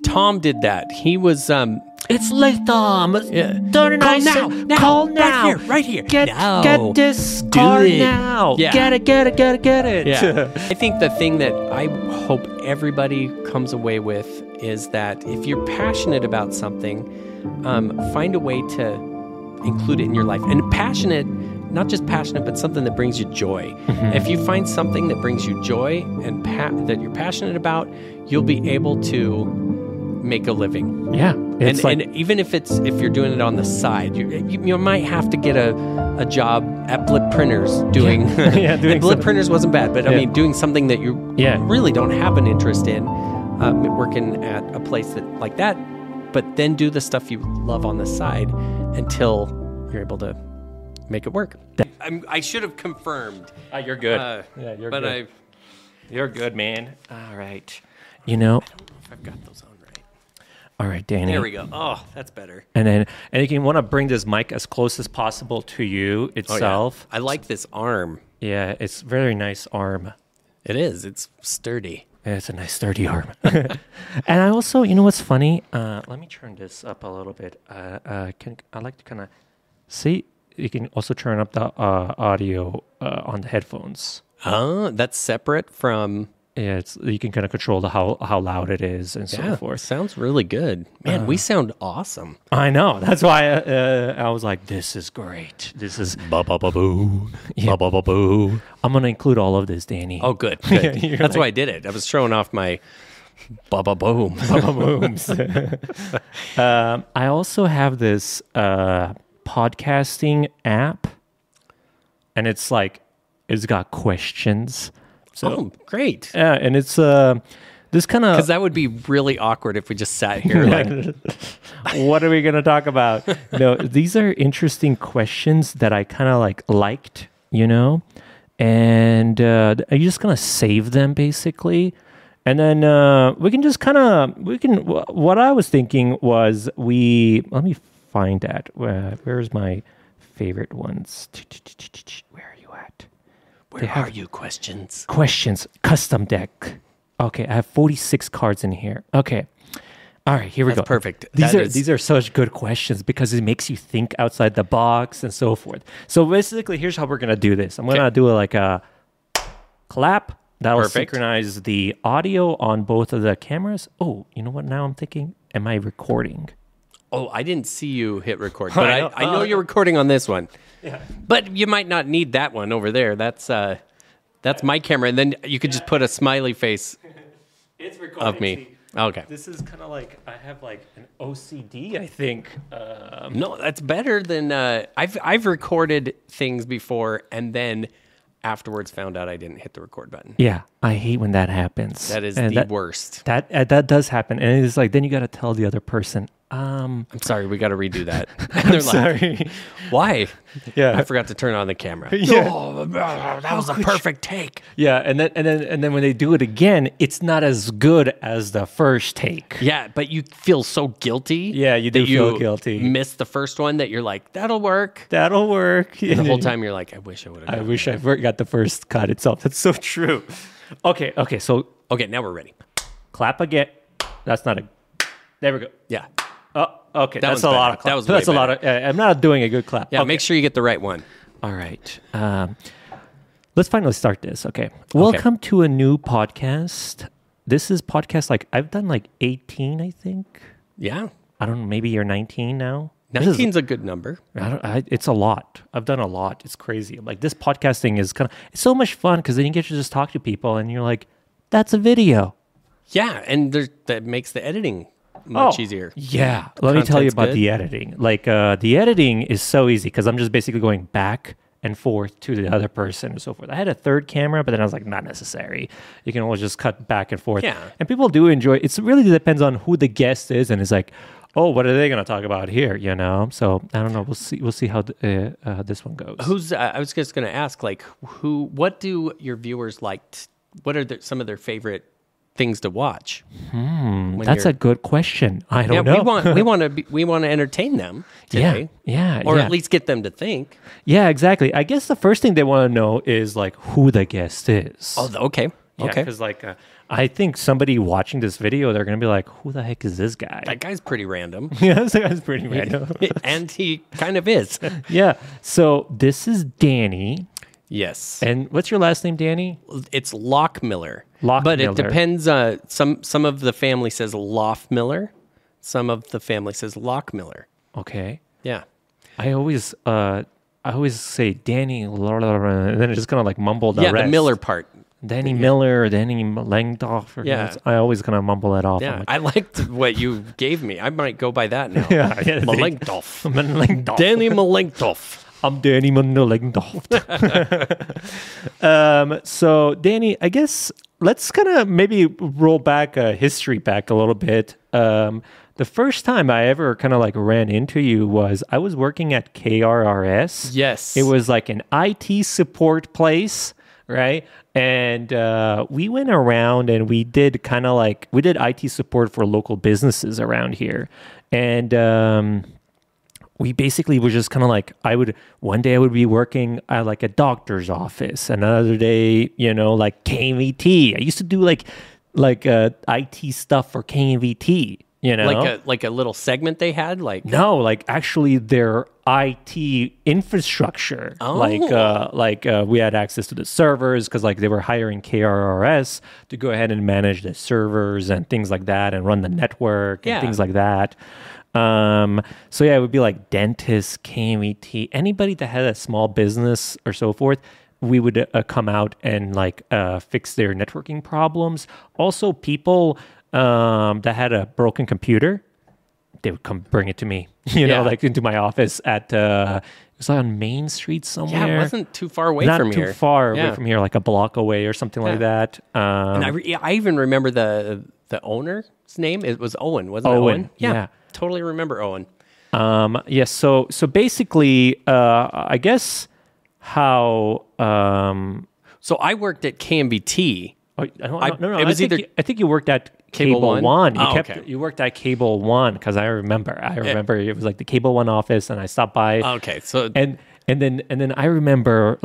Tom did that. He was It's late, Tom. Yeah. Turn Call it now. Call now. Right here. Get this Do car it. now. Yeah. Get it. Yeah. I think the thing that I hope everybody comes away with is that if you're passionate about something, find a way to include it in your life. And passionate, not just passionate, but something that brings you joy. Mm-hmm. If you find something that brings you joy and that you're passionate about, you'll be able to make a living. Yeah. It's And even if you're doing it on the side, you might have to get a job at Blip Printers doing. Yeah, doing and Blip Printers wasn't bad, but I Yeah. mean, doing something that you Yeah. really don't have an interest in, working at a place like that, but then do the stuff you love on the side until you're able to make it work. I should have confirmed. you're good. Yeah, you're but good. You're good, man. All right. You know. I don't know if I've got those on right. All right, Danny. There we go. Oh, that's better. And you want to bring this mic as close as possible to you itself. I like this arm. Yeah, it's very nice arm. It is. It's sturdy. Yeah, it's a nice sturdy arm. And I also, you know what's funny? Let me turn this up a little bit. I like to kind of see. You can also turn up the audio on the headphones. Oh, that's separate from. Yeah, you can kind of control how loud it is and so forth. Sounds really good. Man, we sound awesome. I know. That's why I was like, this is great. This is ba-ba-ba-boo. Yeah. Ba-ba-ba-boo. I'm going to include all of this, Danny. Oh, good. That's why I did it. I was showing off my Baba Boom. Booms. I also have this podcasting app, and it's got questions. So great. Yeah, and it's this kind of Because that would be really awkward if we just sat here like. what are we going to talk about? No, these are interesting questions that I kind of liked, and I'm just going to save them basically. And then what I was thinking was let me find that. Where's my favorite ones? Where are you at? Where are you? Questions. Custom deck. Okay, I have 46 cards in here. Okay. All right, here we go. That's perfect. These are such good questions because it makes you think outside the box and so forth. So basically, here's how we're going to do this. I'm going to do a clap. That will synchronize the audio on both of the cameras. Oh, you know what? Now I'm thinking, am I recording? Oh, I didn't see you hit record, but I know you're recording on this one. Yeah. But you might not need that one over there. That's my camera, and then you could just put a smiley face It's recording of me. Okay. This is kind of like I have an OCD, I think. No, that's better than I've recorded things before and then afterwards found out I didn't hit the record button. Yeah, I hate when that happens. That is the worst. That does happen, and it's then you got to tell the other person. I'm sorry, we got to redo that. And they're Sorry. Why? Yeah, I forgot to turn on the camera. Yeah. Oh, that was a perfect take. Yeah, and then when they do it again, it's not as good as the first take. Yeah, but you feel so guilty. Yeah, you do feel guilty. Missed the first one that you're like, that'll work. That'll work. And the whole time you're like, I wish I would have. I wish I got the first cut itself. That's so true. Okay, so Okay, now we're ready. clap again. That's not a. There we go. Yeah. Oh, okay. That That's one's a lot better. of clap. That was That's way a lot of. I'm not doing a good clap. Yeah, Okay. make sure you get the right one. All right. Let's finally start this. Okay. Welcome to a new podcast. This is podcast I've done 18, I think. Yeah. I don't know. Maybe you're 19 now. 19's a good number. It's a lot. I've done a lot. It's crazy. This podcasting is it's so much fun because then you get to just talk to people and you're like, that's a video. Yeah, and that makes the editing much easier. Yeah. Let me tell you Content's about good. the editing. The editing is so easy because I'm just basically going back and forth to the other person and so forth. I had a third camera, but then I was like, not necessary. You can always just cut back and forth. Yeah. And people do enjoy it. It really depends on who the guest is, and it's like, oh, what are they going to talk about here? So I don't know. We'll see how this one goes. I was just going to ask, what do your viewers like? What are some of their favorite things to watch? That's a good question. I don't know. we want to entertain them today. Yeah. Or at least get them to think. Yeah, exactly. I guess the first thing they want to know is who the guest is. Oh, okay. Yeah, Okay. because I think somebody watching this video, they're going to be like, who the heck is this guy? That guy's pretty random. Yeah, this guy's pretty random. And he kind of is. Yeah. So this is Danny. Yes. And what's your last name, Danny? It's Lockmiller. Lockmiller. But it depends. Some of the family says Loftmiller. Some of the family says Lockmiller. Okay. Yeah. I always say Danny, and then I just kind of like mumble the rest. Yeah, the Miller part. Danny Miller, Danny Langdorf. Yeah. I always kind of mumble that off. Yeah, like, I liked what you gave me. I might go by that now. Yeah. Malengdorf. Langdorf. Danny Malengdorf. I'm Danny Langdorf. So, Danny, I guess let's kind of maybe roll back history back a little bit. The first time I ever kind of like ran into you was I was working at KRRS. Yes. It was like an IT support place, right? And we went around and we did IT support for local businesses around here. And we basically were just kind of like, one day I would be working at like a doctor's office. Another day, like KMVT. I used to do like IT stuff for KMVT. Like a little segment they had, no, like actually their IT infrastructure. Oh. We had access to the servers because like they were hiring KRRS to go ahead and manage the servers and things like that and run the network and things like that. So yeah, it would be like dentists, KMET, anybody that had a small business or so forth. We would come out and fix their networking problems. Also, people that had a broken computer, they would come bring it to me, into my office at, it was on Main Street somewhere. Yeah, it wasn't too far away Not from here. Not too far away from here, like a block away or something like that. And I even remember the owner's name. It was Owen, wasn't it Owen? Yeah. Totally remember Owen. Yes. So basically, I guess how... So I worked at KMVT. No. It was I think you worked at Cable One. You worked at Cable One because I remember it was like the Cable One office, and I stopped by. Okay, so and then I remember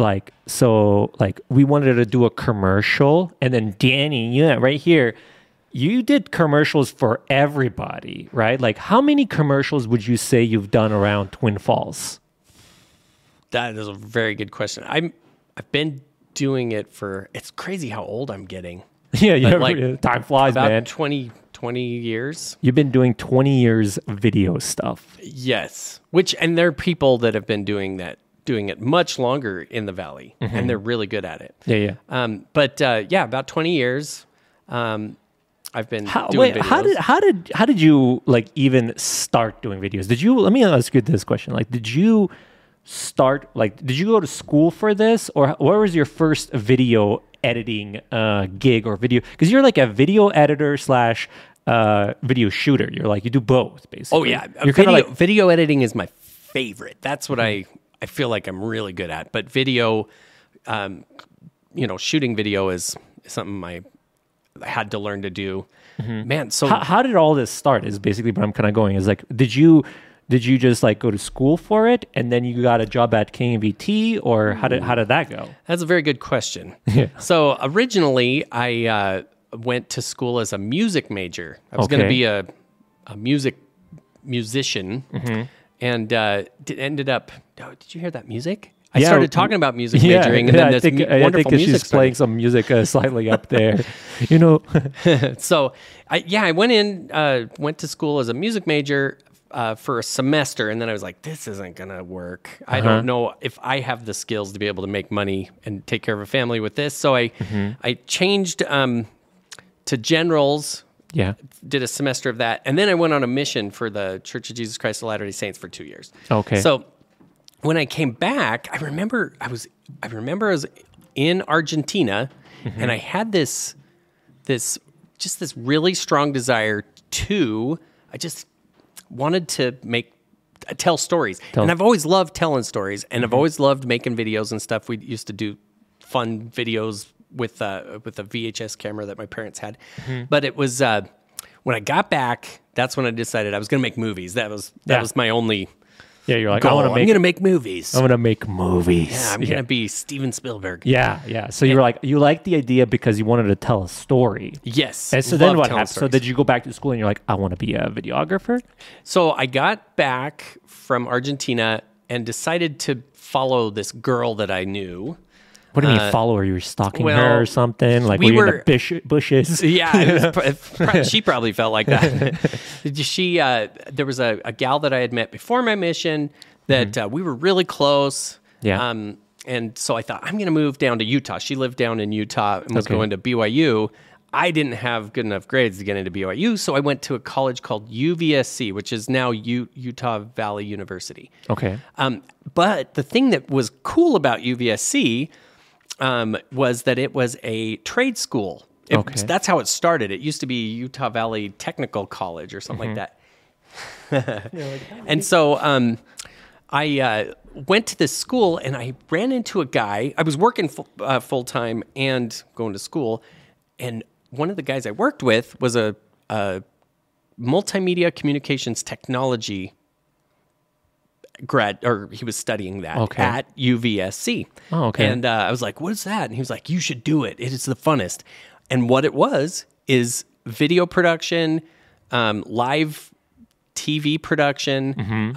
we wanted to do a commercial, and then Danny, right here, you did commercials for everybody, right? Like, how many commercials would you say you've done around Twin Falls? That is a very good question. I've been doing it for, it's crazy how old I'm getting. Yeah, time flies, about man. 20 years. You've been doing 20 years video stuff. Yes. And there are people that have been doing it much longer in the Valley, and they're really good at it. Yeah. About 20 years. I've been doing videos. How did you even start doing videos? Let me ask you this question. Did you go to school for this, or where was your first video editing gig or video? Because you're like a video editor / video shooter. You do both, basically. Oh yeah, You're video editing is my favorite. That's what I feel like I'm really good at. But video, shooting video is something I had to learn to do. Man, so how did all this start? Is basically what I'm kind of going. Is did you just go to school for it, and then you got a job at KMVT, or how did that go? That's a very good question. Yeah. So originally, I went to school as a music major. I was going to be a musician, and ended up. Oh, did you hear that music? I started talking about music majoring, and then this wonderful music she's playing some music slightly up there. So I went to school as a music major. For a semester, and then I was like, this isn't gonna work. I don't know if I have the skills to be able to make money and take care of a family with this. So I changed to generals. Yeah, did a semester of that, and then I went on a mission for the Church of Jesus Christ of Latter-day Saints for 2 years. Okay. So when I came back, I remember I was in Argentina, and I had this really strong desire to wanted to tell stories. And I've always loved telling stories, and I've always loved making videos and stuff. We used to do fun videos with a VHS camera that my parents had. But it was when I got back, that's when I decided I was going to make movies. That was my only Yeah, you're like, goal. I'm going to make movies. I'm going to make movies. Yeah, I'm going to be Steven Spielberg. Yeah. So you liked the idea because you wanted to tell a story. Yes. And so then what happened? So did you go back to school and you're like, I want to be a videographer? So I got back from Argentina and decided to follow this girl that I knew. What do you mean follow her? You were stalking her or something? Like we were in the bushes? Yeah, she probably felt like that. There was a gal that I had met before my mission that we were really close. Yeah. And so I thought, I'm going to move down to Utah. She lived down in Utah and was going to BYU. I didn't have good enough grades to get into BYU, so I went to a college called UVSC, which is now Utah Valley University. Okay. But the thing that was cool about UVSC was that it was a trade school. That's how it started. It used to be Utah Valley Technical College or something like that. And so I went to this school and I ran into a guy. I was working full-time and going to school. And one of the guys I worked with was a multimedia communications technology grad, or he was studying that at UVSC. Oh, okay. And I was like, what is that? And he was like, you should do it. It is the funnest. And what it was is video production, live TV production,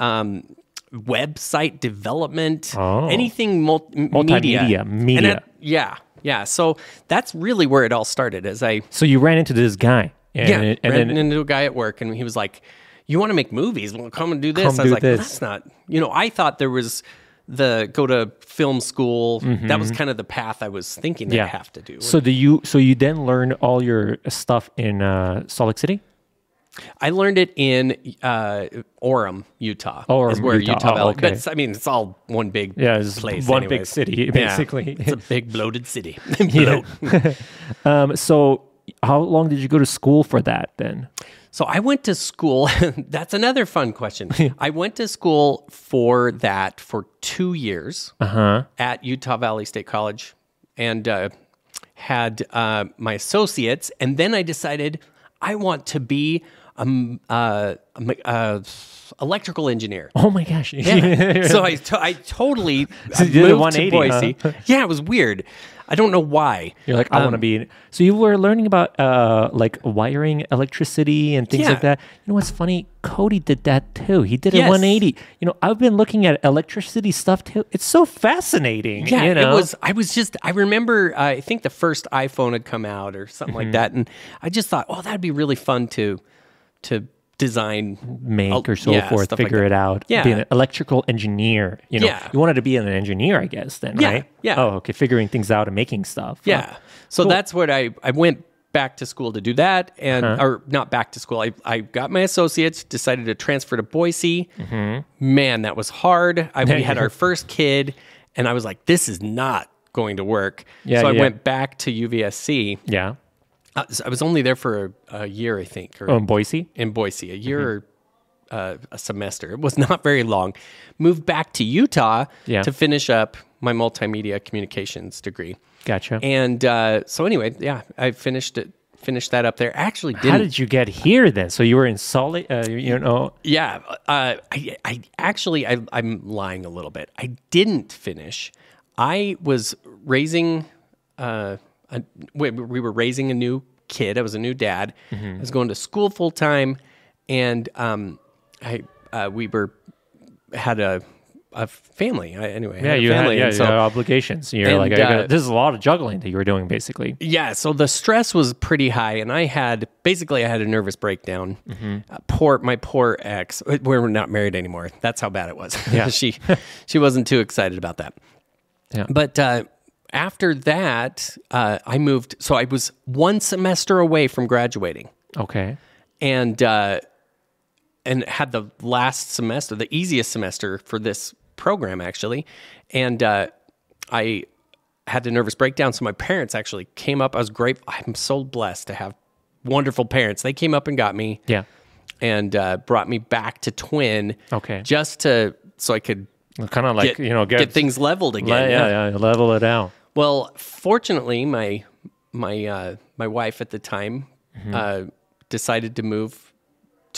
website development, anything multimedia. Media. Yeah. So that's really where it all started. So you ran into this guy. And ran into a guy at work, and he was like, you want to make movies? Well, come and do this. I was like, well, that's not, I thought there was go to film school. That was kind of the path I was thinking I'd have to do. So you then learned all your stuff in Salt Lake City? I learned it in Orem, Utah. Is where Utah Valley. Okay. But it's all one big place. One big city, basically. It's a big bloated city. So how long did you go to school for that then? So I went to school. That's another fun question. I went to school for that for 2 years at Utah Valley State College and had my associates. And then I decided I want to be electrical engineer. Oh my gosh! Yeah. So I totally so you did moved 180, to Boise. Huh? Yeah, it was weird. I don't know why. You're like, I want to be. So you were learning about like wiring electricity and things like that. You know what's funny? Cody did that too. He did a 180. I've been looking at electricity stuff too. It's so fascinating. Yeah, it was. I remember. I think the first iPhone had come out or something like that, and I just thought, oh, that'd be really fun to design, make or so forth, figure it out. Yeah. Be an electrical engineer. You wanted to be an engineer, I guess, then, right? Yeah. Oh, okay. Figuring things out and making stuff. Yeah. So that's what I went back to school to do that, and or not back to school. I got my associates, decided to transfer to Boise. Man, that was hard. We had our first kid, and I was like, this is not going to work. So I went back to UVSC. Yeah. I was only there for a year, I think. In Boise? In Boise, a year or a semester. It was not very long. Moved back to Utah to finish up my multimedia communications degree. Gotcha. And so anyway, I finished that up there. Actually, how did you get here then? So you were in Salt Lake, Yeah. I'm lying a little bit. I didn't finish. I was raising... we were raising a new kid. I was a new dad. I was going to school full time, and we had a family. You had obligations. You're like, this is a lot of juggling that you were doing, basically. Yeah. So the stress was pretty high, and I had a nervous breakdown. My poor ex. We're not married anymore. That's how bad it was. Yeah. she wasn't too excited about that. Yeah. But after that, I moved. So I was 1 semester away from graduating. Okay. And had the last semester, the easiest semester for this program, actually. And I had a nervous breakdown. So my parents actually came up. I was grateful. I'm so blessed to have wonderful parents. They came up and got me. Yeah. And brought me back to Twin. Okay. So I could kind of like, get things leveled again. Level it out. Well, fortunately, my wife at the time decided to move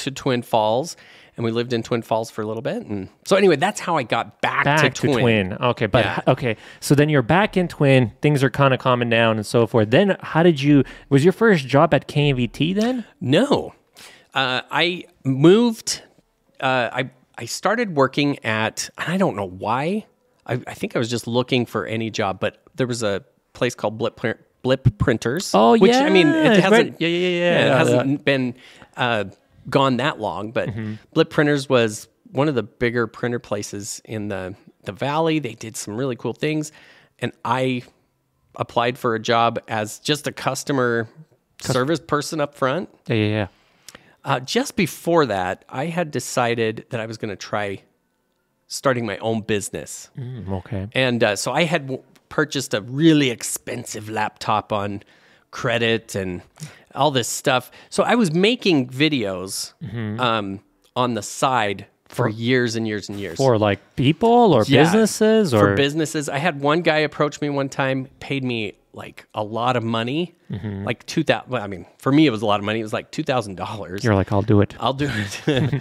to Twin Falls, and we lived in Twin Falls for a little bit. And so anyway, that's how I got back to Twin. Okay, but okay. So then you're back in Twin. Things are kind of calming down and so forth. Then how did you? Was your first job at KMVT then? No, I moved. I started working at. I don't know why. I think I was just looking for any job, but there was a place called Blip Printers. Oh, which, yeah. I mean, it hasn't. Yeah. It hasn't been gone that long, but Blip Printers was one of the bigger printer places in the valley. They did some really cool things, and I applied for a job as just a customer service person up front. Yeah. Just before that, I had decided that I was going to try starting my own business. Okay. And so I had purchased a really expensive laptop on credit and all this stuff. So I was making videos on the side for years and years and years. For like people or businesses? Or for businesses. I had one guy approach me one time, paid me like a lot of money, like $2,000. Well, I mean, for me, it was a lot of money. It was like $2,000. You're like, I'll do it. I'll do it.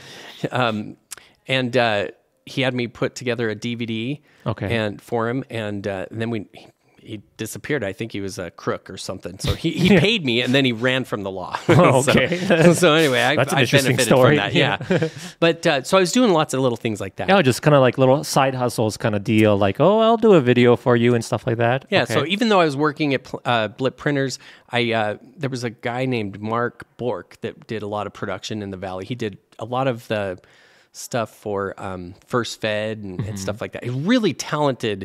And he had me put together a DVD and for him. And then he disappeared. I think he was a crook or something. So he paid me, and then he ran from the law. Okay. So anyway, I benefited story. from that. Yeah. But so I was doing lots of little things like that. Yeah, just kind of like little side hustles kind of deal. Like, oh, I'll do a video for you and stuff like that. Yeah. Okay. So even though I was working at Blip Printers, there was a guy named Mark Bork that did a lot of production in the Valley. He did a lot of the stuff for First Fed and stuff like that. A really talented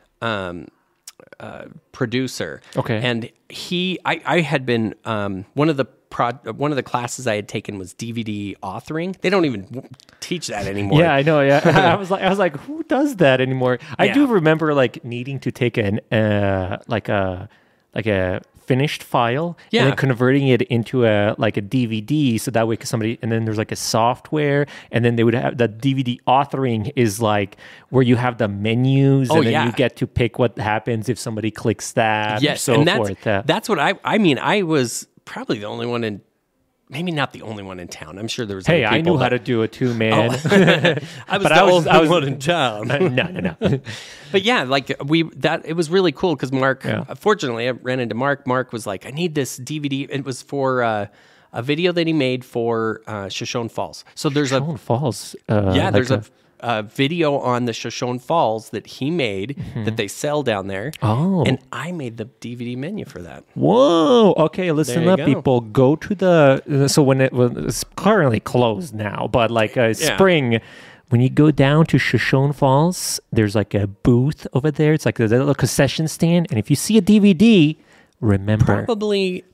producer. Okay. And I had been one of the classes I had taken was DVD authoring. They don't even teach that anymore. Yeah, I know. Yeah, I was like, who does that anymore? I do remember like needing to take like a finished file and then converting it into a DVD, so that way and then there's like a software, and then they would have the DVD authoring is like where you have the menus and then you get to pick what happens if somebody clicks that. Yes, so and forth. That's what I mean. I was probably the only one maybe not the only one in town. I'm sure there was. Hey, I knew how to do it too, man. I was the only one in town. No. But yeah, like it was really cool because Mark. Fortunately, I ran into Mark. Mark was like, "I need this DVD." It was for a video that he made for Shoshone Falls. So there's Shoshone Falls. There's a video on the Shoshone Falls that he made that they sell down there. Oh. And I made the DVD menu for that. Whoa. Okay, listen up, go. people. Go to so when it's currently closed now, but like spring, when you go down to Shoshone Falls, there's like a booth over there. It's like a little concession stand. And if you see a DVD, remember. Probably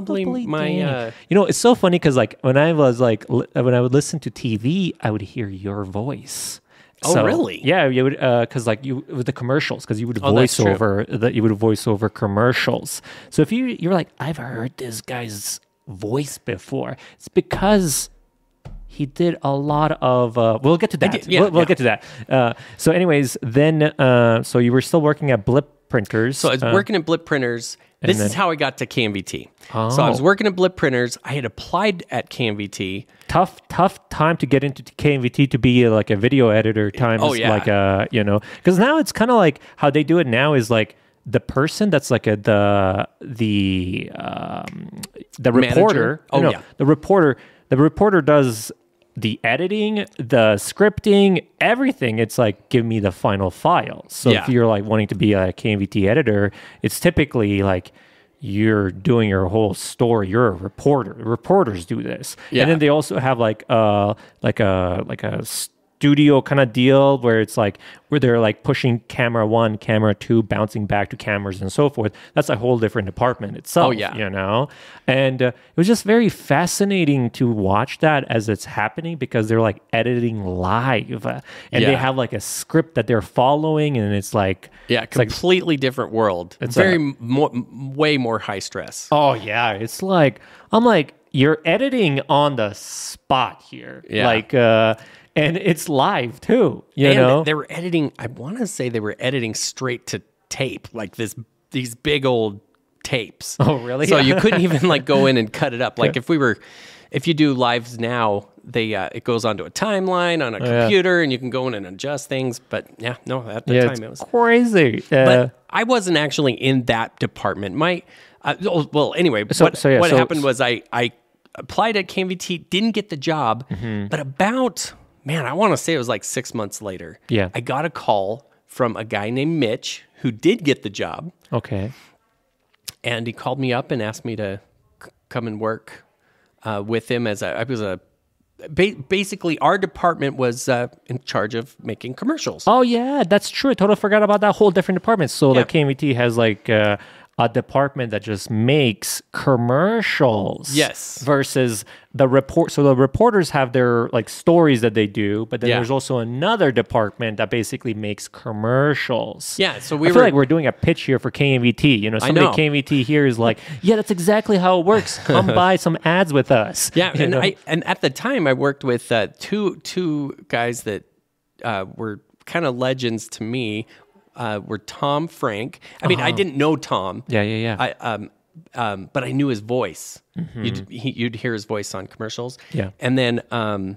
my it's so funny because like when I would listen to TV, I would hear your voice. Oh, really? Yeah, you would because like with the commercials, because you would voice over commercials. So if you're like, I've heard this guy's voice before, it's because he did a lot of. We'll get to that. We'll get to that. So anyways, then so you were still working at Blip Printers. So I was working at Blip Printers. This is how I got to KMVT. Oh. So I was working at Blip Printers. I had applied at KMVT. Tough time to get into KMVT to be like a video editor times. Oh, yeah. Like because now it's kind of like how they do it now is like the person that's like the reporter. The reporter does the editing, the scripting, everything. It's like, give me the final file. So if you're like wanting to be a KMVT editor, it's typically like you're doing your whole story. You're a reporter. Reporters do this. Yeah. And then they also have like a studio kind of deal where it's like where they're like pushing camera 1, camera 2, bouncing back to cameras and so forth. That's a whole different department itself. And it was just very fascinating to watch that as it's happening because they're like editing live and they have like a script that they're following, and it's like completely different world. It's way more high stress. Oh yeah, it's like I'm like, you're editing on the spot here. And it's live too, you know. They were editing. I want to say they were editing straight to tape, like these big old tapes. Oh, really? So you couldn't even like go in and cut it up. Like if you do lives now, it goes onto a timeline on a computer, and you can go in and adjust things. But at the time it was crazy. But I wasn't actually in that department. Anyway, what happened was I applied at KMVT, didn't get the job, but about, I want to say it was like 6 months later. Yeah. I got a call from a guy named Mitch who did get the job. Okay. And he called me up and asked me to come and work with him basically our department was in charge of making commercials. Oh yeah, that's true. I totally forgot about that whole different department. So like KMVT has like a department that just makes commercials. Yes. Versus the report. So the reporters have their like stories that they do, but then there's also another department that basically makes commercials. Yeah. So I feel like we're doing a pitch here for KMVT. You know, somebody at KMVT here is like, yeah, that's exactly how it works. Come buy some ads with us. Yeah. And at the time I worked with two guys that were kind of legends to me. Were Tom Frank. I didn't know Tom. Yeah. But I knew his voice. You'd hear his voice on commercials. Yeah. And then, oh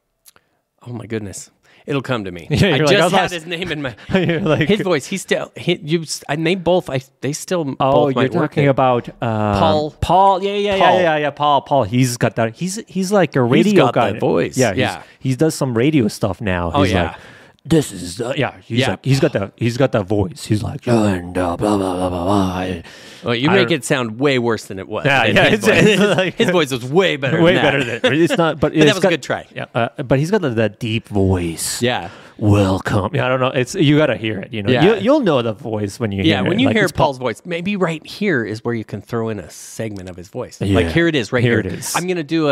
my goodness, it'll come to me. Yeah, I just had his name in my his voice. They still both you're talking about Paul. Paul. Yeah. Paul. He's got that. He's like a radio guy. That voice. Yeah. He does some radio stuff now. He's like, this is he's got that voice. He's like and blah blah blah blah blah. Well, you make it sound way worse than it was. His voice was way better. Better than it's not. But that was a good try. Yeah, but he's got that deep voice. Yeah. Welcome. I don't know. It's you got to hear it. You know. Yeah. You'll know the voice when you hear it. Yeah, when you hear Paul's voice, maybe right here is where you can throw in a segment of his voice. Yeah. Like here it is, right here. It is. I'm gonna do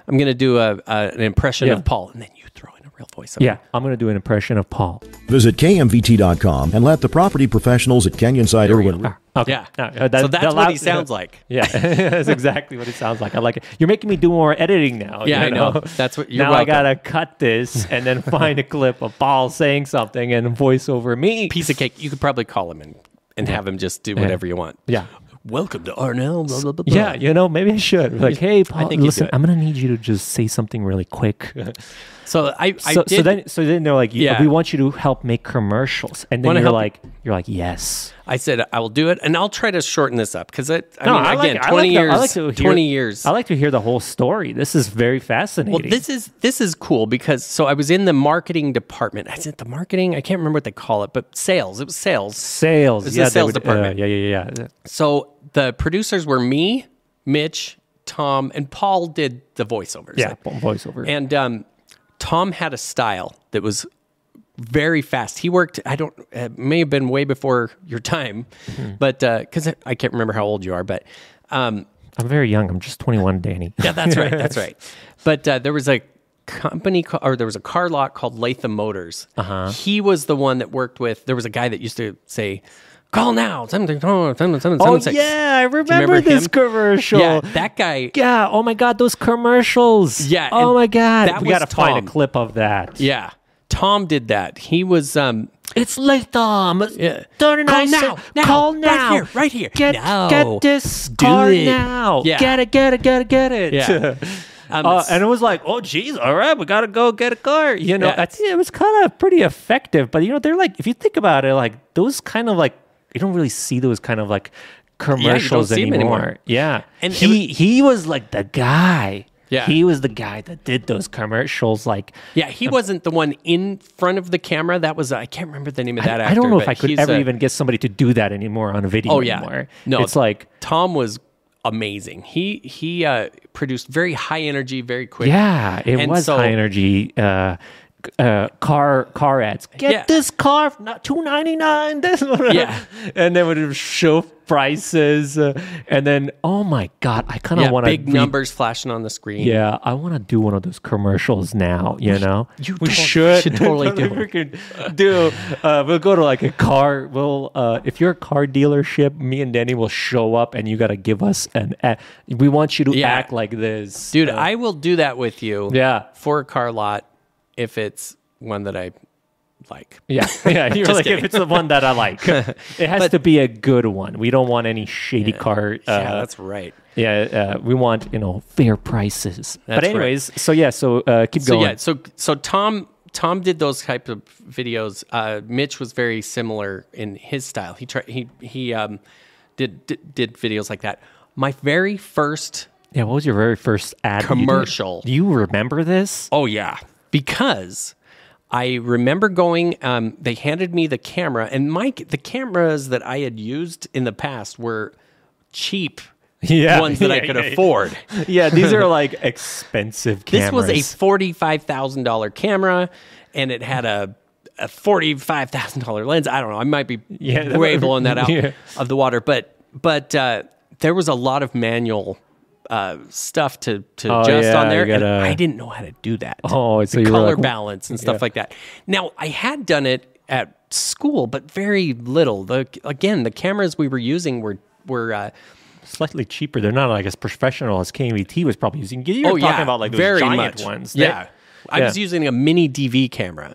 an impression of Paul, and then you throw in a real voice. I'm gonna do an impression of Paul. Visit KMVT.com and let the property professionals at Canyonside Irwin. Okay. Yeah. So that's what he sounds like. Yeah, that's exactly what it sounds like. I like it. You're making me do more editing now. Yeah, I know. That's what you're now welcome. I gotta cut this and then find a clip of Paul saying something and voice over me. Piece of cake. You could probably call him and have him just do whatever you want. Yeah. Welcome to Arnell. Blah, blah, blah, blah. Yeah, maybe I should. Like, hey, Paul, listen, do it. I'm gonna need you to just say something really quick. So So then they're like, we want you to help make commercials, and then you're like, yes. I said I will do it, and I'll try to shorten this up because 20 years. I like to hear the whole story. This is very fascinating. Well, this is cool because I was in the marketing department. I said the marketing. I can't remember what they call it, but sales. It was sales. Sales. It was the sales department. Yeah. So the producers were me, Mitch, Tom, and Paul did the voiceovers. Yeah, voiceover. And Tom had a style that was very fast. He worked, it may have been way before your time, but because I can't remember how old you are, but I'm very young. I'm just 21, Danny. Yeah, that's right. That's right. But there was a there was a car lot called Latham Motors. He was the one that worked with, there was a guy that used to say, call now. Yeah, I remember this commercial. Yeah, that guy. Yeah, oh my God, those commercials. Yeah. Oh my God. We got to find a clip of that. Yeah. Tom did that. He was... it's Latham. Yeah. Call now. Right here. Get this car now. Yeah. Get it. Yeah. And it was like, oh, geez, all right, we got to go get a car. It was kind of pretty effective. But, they're like, if you think about it, like those kind of like, you don't really see those kind of like commercials anymore. Yeah. And he was like the guy. Yeah. He was the guy that did those commercials. Like, yeah, he wasn't the one in front of the camera. That was, I can't remember the name of that actor. I don't know if I could ever even get somebody to do that anymore on a video anymore. No, it's like Tom was amazing. He produced very high energy, very quick. Yeah, it was high energy car ads. Get this car for not $299. Yeah, and then would show prices, and then oh my God, I kind of want to big numbers flashing on the screen. Yeah, I want to do one of those commercials now. You should totally do. We could do. We'll go to like a car. If you're a car dealership, me and Danny will show up, and you got to give us an. We want you to act like this, dude. I will do that with you. Yeah, for a car lot. If it's one that I like. Yeah. You're like, kidding. if it's the one that I like, it has to be a good one. We don't want any shady cart. Yeah, that's right. Yeah, we want fair prices. But anyways, right. so keep going. Yeah, so Tom did those type of videos. Mitch was very similar in his style. He did videos like that. My very first what was your very first ad commercial? Do you remember this? Oh yeah, because I remember going. They handed me the camera, and the cameras that I had used in the past were cheap. Ones that I could afford. Yeah, these are like expensive cameras. This was a $45,000 camera, and it had a $45,000 lens. I don't know. I might be way blowing that out of the water, but there was a lot of manual stuff to adjust on there, and I didn't know how to do that. Oh, so the color balance and stuff like that. Now, I had done it at school, but very little. The cameras we were using were slightly cheaper. They're not like as professional as KVT was probably using. You're talking about like those very giant much. ones. I was using a mini DV camera,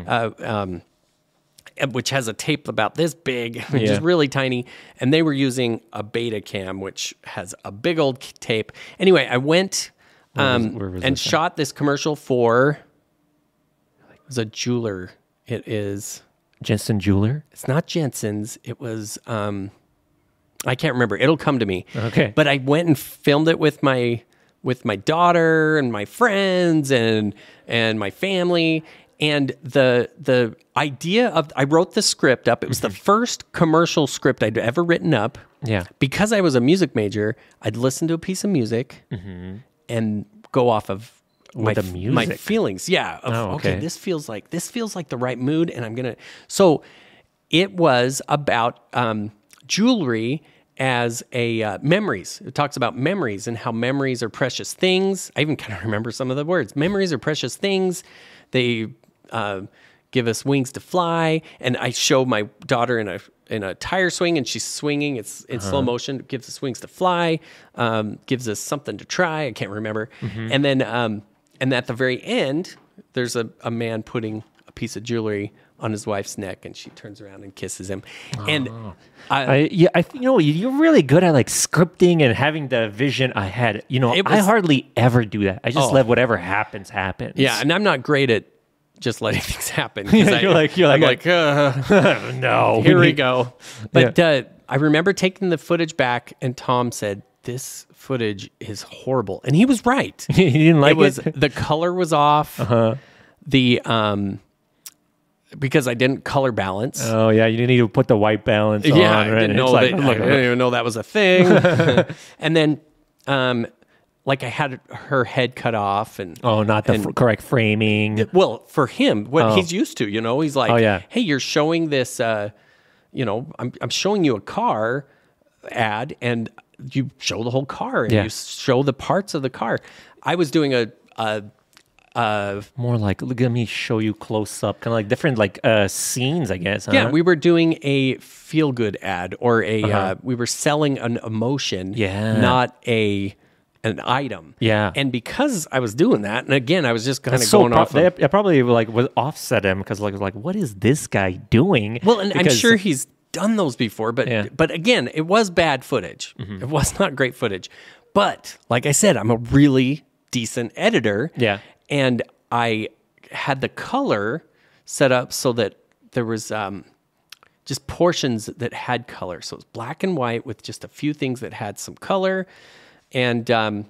which has a tape about this big, which is really tiny. And they were using a Beta Cam, which has a big old tape. Anyway, I went and shot this commercial for, it was a jeweler. It is... Jensen Jeweler? It's not Jensen's. It was... I can't remember. It'll come to me. Okay. But I went and filmed it with my daughter and my friends and my family. And the idea of, I wrote the script up. It was the first commercial script I'd ever written up. Yeah. Because I was a music major, I'd listen to a piece of music and go off of my feelings. Yeah. Okay. This feels like the right mood, and I'm gonna. So it was about jewelry as a memories. It talks about memories and how memories are precious things. I even kind of remember some of the words. Memories are precious things. They give us wings to fly. And I show my daughter in a tire swing, and she's swinging. It's in slow motion. It gives us wings to fly. Gives us something to try. I can't remember. And then and at the very end, there's a man putting a piece of jewelry on his wife's neck, and she turns around and kisses him. And you're really good at like scripting and having the vision ahead. I hardly ever do that. I just let whatever happens. Yeah, and I'm not great at just letting things happen. You're like, no, here we go. But I remember taking the footage back, and Tom said, "This footage is horrible," and he was right. He didn't like it. The color was off. The because I didn't color balance. Oh yeah, you didn't need to put the white balance on. Yeah, I didn't know that. I didn't even know that was a thing. And then, like I had her head cut off, and not the correct framing. Well, for him, what he's used to, he's like, hey, you're showing this. I'm showing you a car ad, and you show the whole car, and you show the parts of the car. I was doing a more like, let me show you close up, kind of like different scenes, I guess. Yeah, we were doing a feel good ad, or we were selling an emotion, not an item. Yeah. And because I was doing that, and again, I was just kind of going off. They probably was offset him because like, what is this guy doing? Well, and I'm sure he's done those before, but again, it was bad footage. It was not great footage. But like I said, I'm a really decent editor. Yeah. And I had the color set up so that there was just portions that had color. So it was black and white with just a few things that had some color. And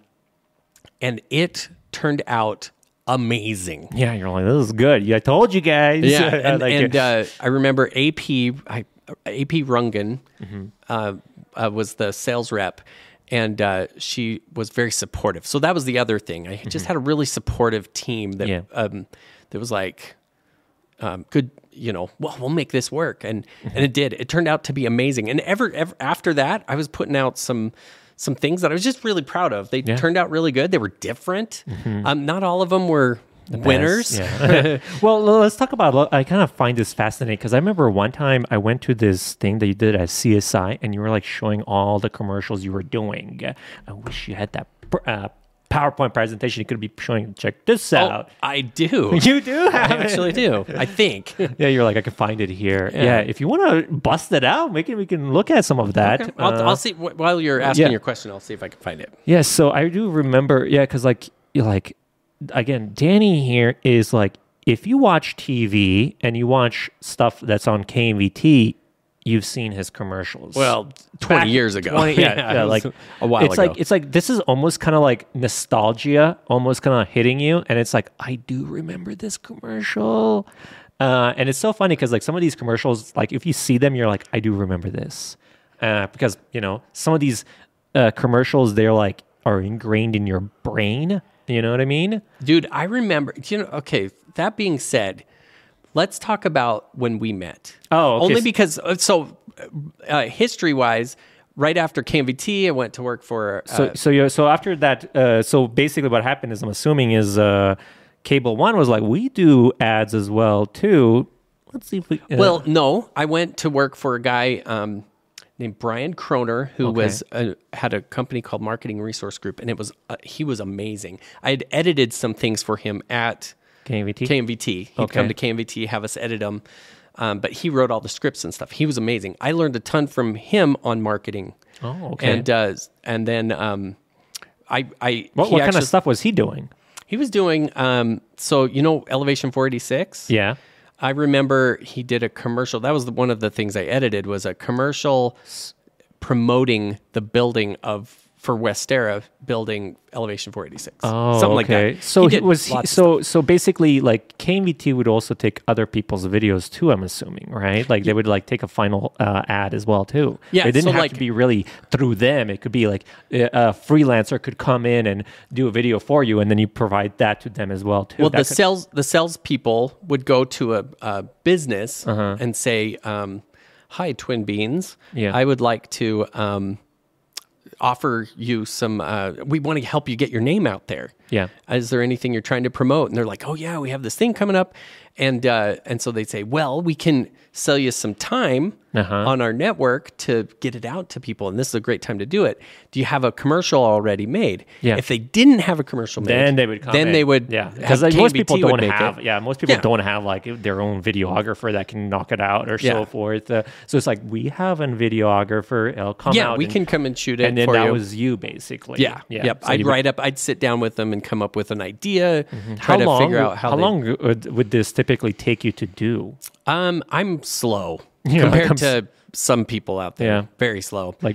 it turned out amazing. Yeah, you're like, this is good. I told you guys. Yeah, I remember AP Rungan was the sales rep. And she was very supportive. So that was the other thing. I just had a really supportive team that that was like, good, we'll make this work. And it did. It turned out to be amazing. And ever after that, I was putting out some things that I was just really proud of. They turned out really good. They were different. Not all of them were winners. Yeah. Well, let's talk about, I kind of find this fascinating because I remember one time I went to this thing that you did at CSI, and you were like showing all the commercials you were doing. I wish you had that PowerPoint presentation, you could be showing, check this out. I do. You do I have it. actually do. I think. Yeah, you're like, I can find it here. Yeah, if you want to bust it out, we can look at some of that. Okay. I'll see while you're asking your question. I'll see if I can find it. Yeah, so I do remember. Yeah, because again, Danny here is like, if you watch TV and you watch stuff that's on KMVT, you've seen his commercials. Well, 20 years ago. Yeah, like a while ago. It's like this is almost kind of like nostalgia, almost kind of hitting you, and it's like, I do remember this commercial, and it's so funny because like some of these commercials, like if you see them, you're like, I do remember this, because some of these commercials, they're like are ingrained in your brain. You know what I mean? Dude, I remember, okay, that being said, let's talk about when we met. Oh, okay. Only because, history-wise, right after KMVT, I went to work for... So after that, so basically what happened is, I'm assuming, is Cable One was like, we do ads as well, too. Let's see if we... Well, no, I went to work for a guy... named Brian Kroner, who had a company called Marketing Resource Group, and he was amazing. I had edited some things for him at KMVT. He'd come to KMVT, have us edit them, but he wrote all the scripts and stuff. He was amazing. I learned a ton from him on marketing. Oh, okay. And then what kind of stuff was he doing? He was doing Elevation 486. Yeah. I remember he did a commercial. That was one of the things I edited, was a commercial promoting the building for Westera, building Elevation 486. Oh, something like that. So so basically, like KMVT would also take other people's videos too. I'm assuming, right? Like they would like take a final ad as well too. Yeah, it didn't have to be really through them. It could be like a freelancer could come in and do a video for you, and then you provide that to them as well too. Well, the sales people would go to a business and say, "Hi, Twin Beans. Yeah. I would like to." Offer you some, we want to help you get your name out there. Yeah. Is there anything you're trying to promote? And they're like, oh yeah, we have this thing coming up. And so they'd say, well, we can sell you some time on our network to get it out to people. And this is a great time to do it. Do you have a commercial already made? Yeah. If they didn't have a commercial made, then they would come then in. they would, because like, most people don't have, don't have like their own videographer that can knock it out or so forth. So it's like, we have a videographer, it'll come out. Yeah, we can come and shoot it and then for that you. was you basically. Yeah. Yep. So I'd sit down with them and come up with an idea, try to figure out how long would this typically take you to do? I'm slow compared to some people out there. Yeah. Very slow. Like,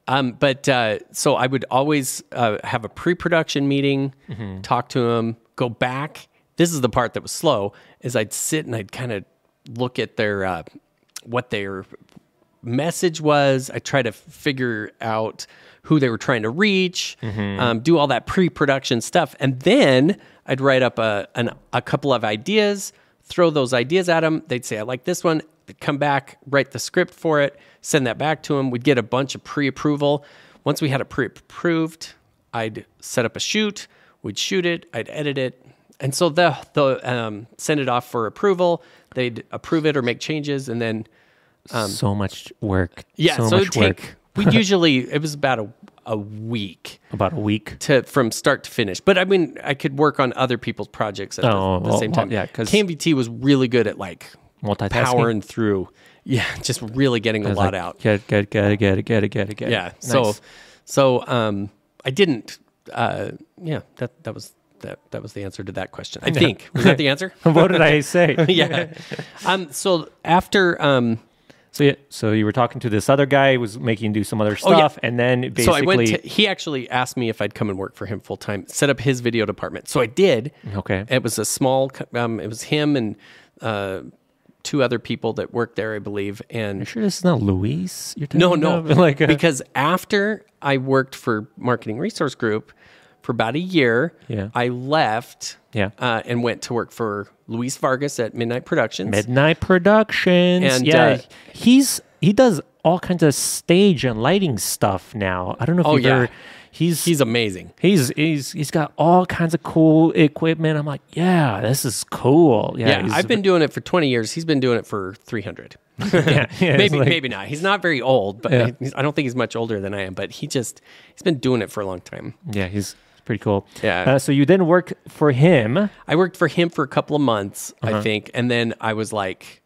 so I would always have a pre-production meeting, talk to them, go back. This is the part that was slow, is I'd sit and I'd kind of look at their what their message was. I try to figure out who they were trying to reach, do all that pre-production stuff, and then I'd write up a couple of ideas, throw those ideas at them. They'd say, I like this one. They'd come back, write the script for it, send that back to them. We'd get a bunch of pre-approval. Once we had it pre-approved, I'd set up a shoot. We'd shoot it. I'd edit it. And so they'll send it off for approval. They'd approve it or make changes, and then... so much work. Yeah, so much work. It was about a week. About a week? From start to finish. But I mean, I could work on other people's projects at the same time. Yeah, because KMVT was really good at like multitasking, powering through. Yeah, just really getting a lot out. Get it. Yeah. Nice. So I didn't. That was the answer to that question. I think. Was that the answer? What did I say? Yeah. So after. So you were talking to this other guy who was making do some other stuff, and then basically... So I went he actually asked me if I'd come and work for him full time, set up his video department. So I did. Okay. It was a small, it was him and two other people that worked there, I believe. And are you sure this is not Luis? No. Because after I worked for Marketing Resource Group for about a year, I left and went to work for Luis Vargas at Midnight Productions. And he does all kinds of stage and lighting stuff now. I don't know if you've ever... He's amazing. He's got all kinds of cool equipment. I'm like, yeah, this is cool. Yeah, I've been doing it for 20 years. He's been doing it for 300. Maybe not. He's not very old, but I don't think he's much older than I am. But he's been doing it for a long time. Yeah, he's pretty cool. Yeah. So you then worked for him. I worked for him for a couple of months, I think. And then I was like,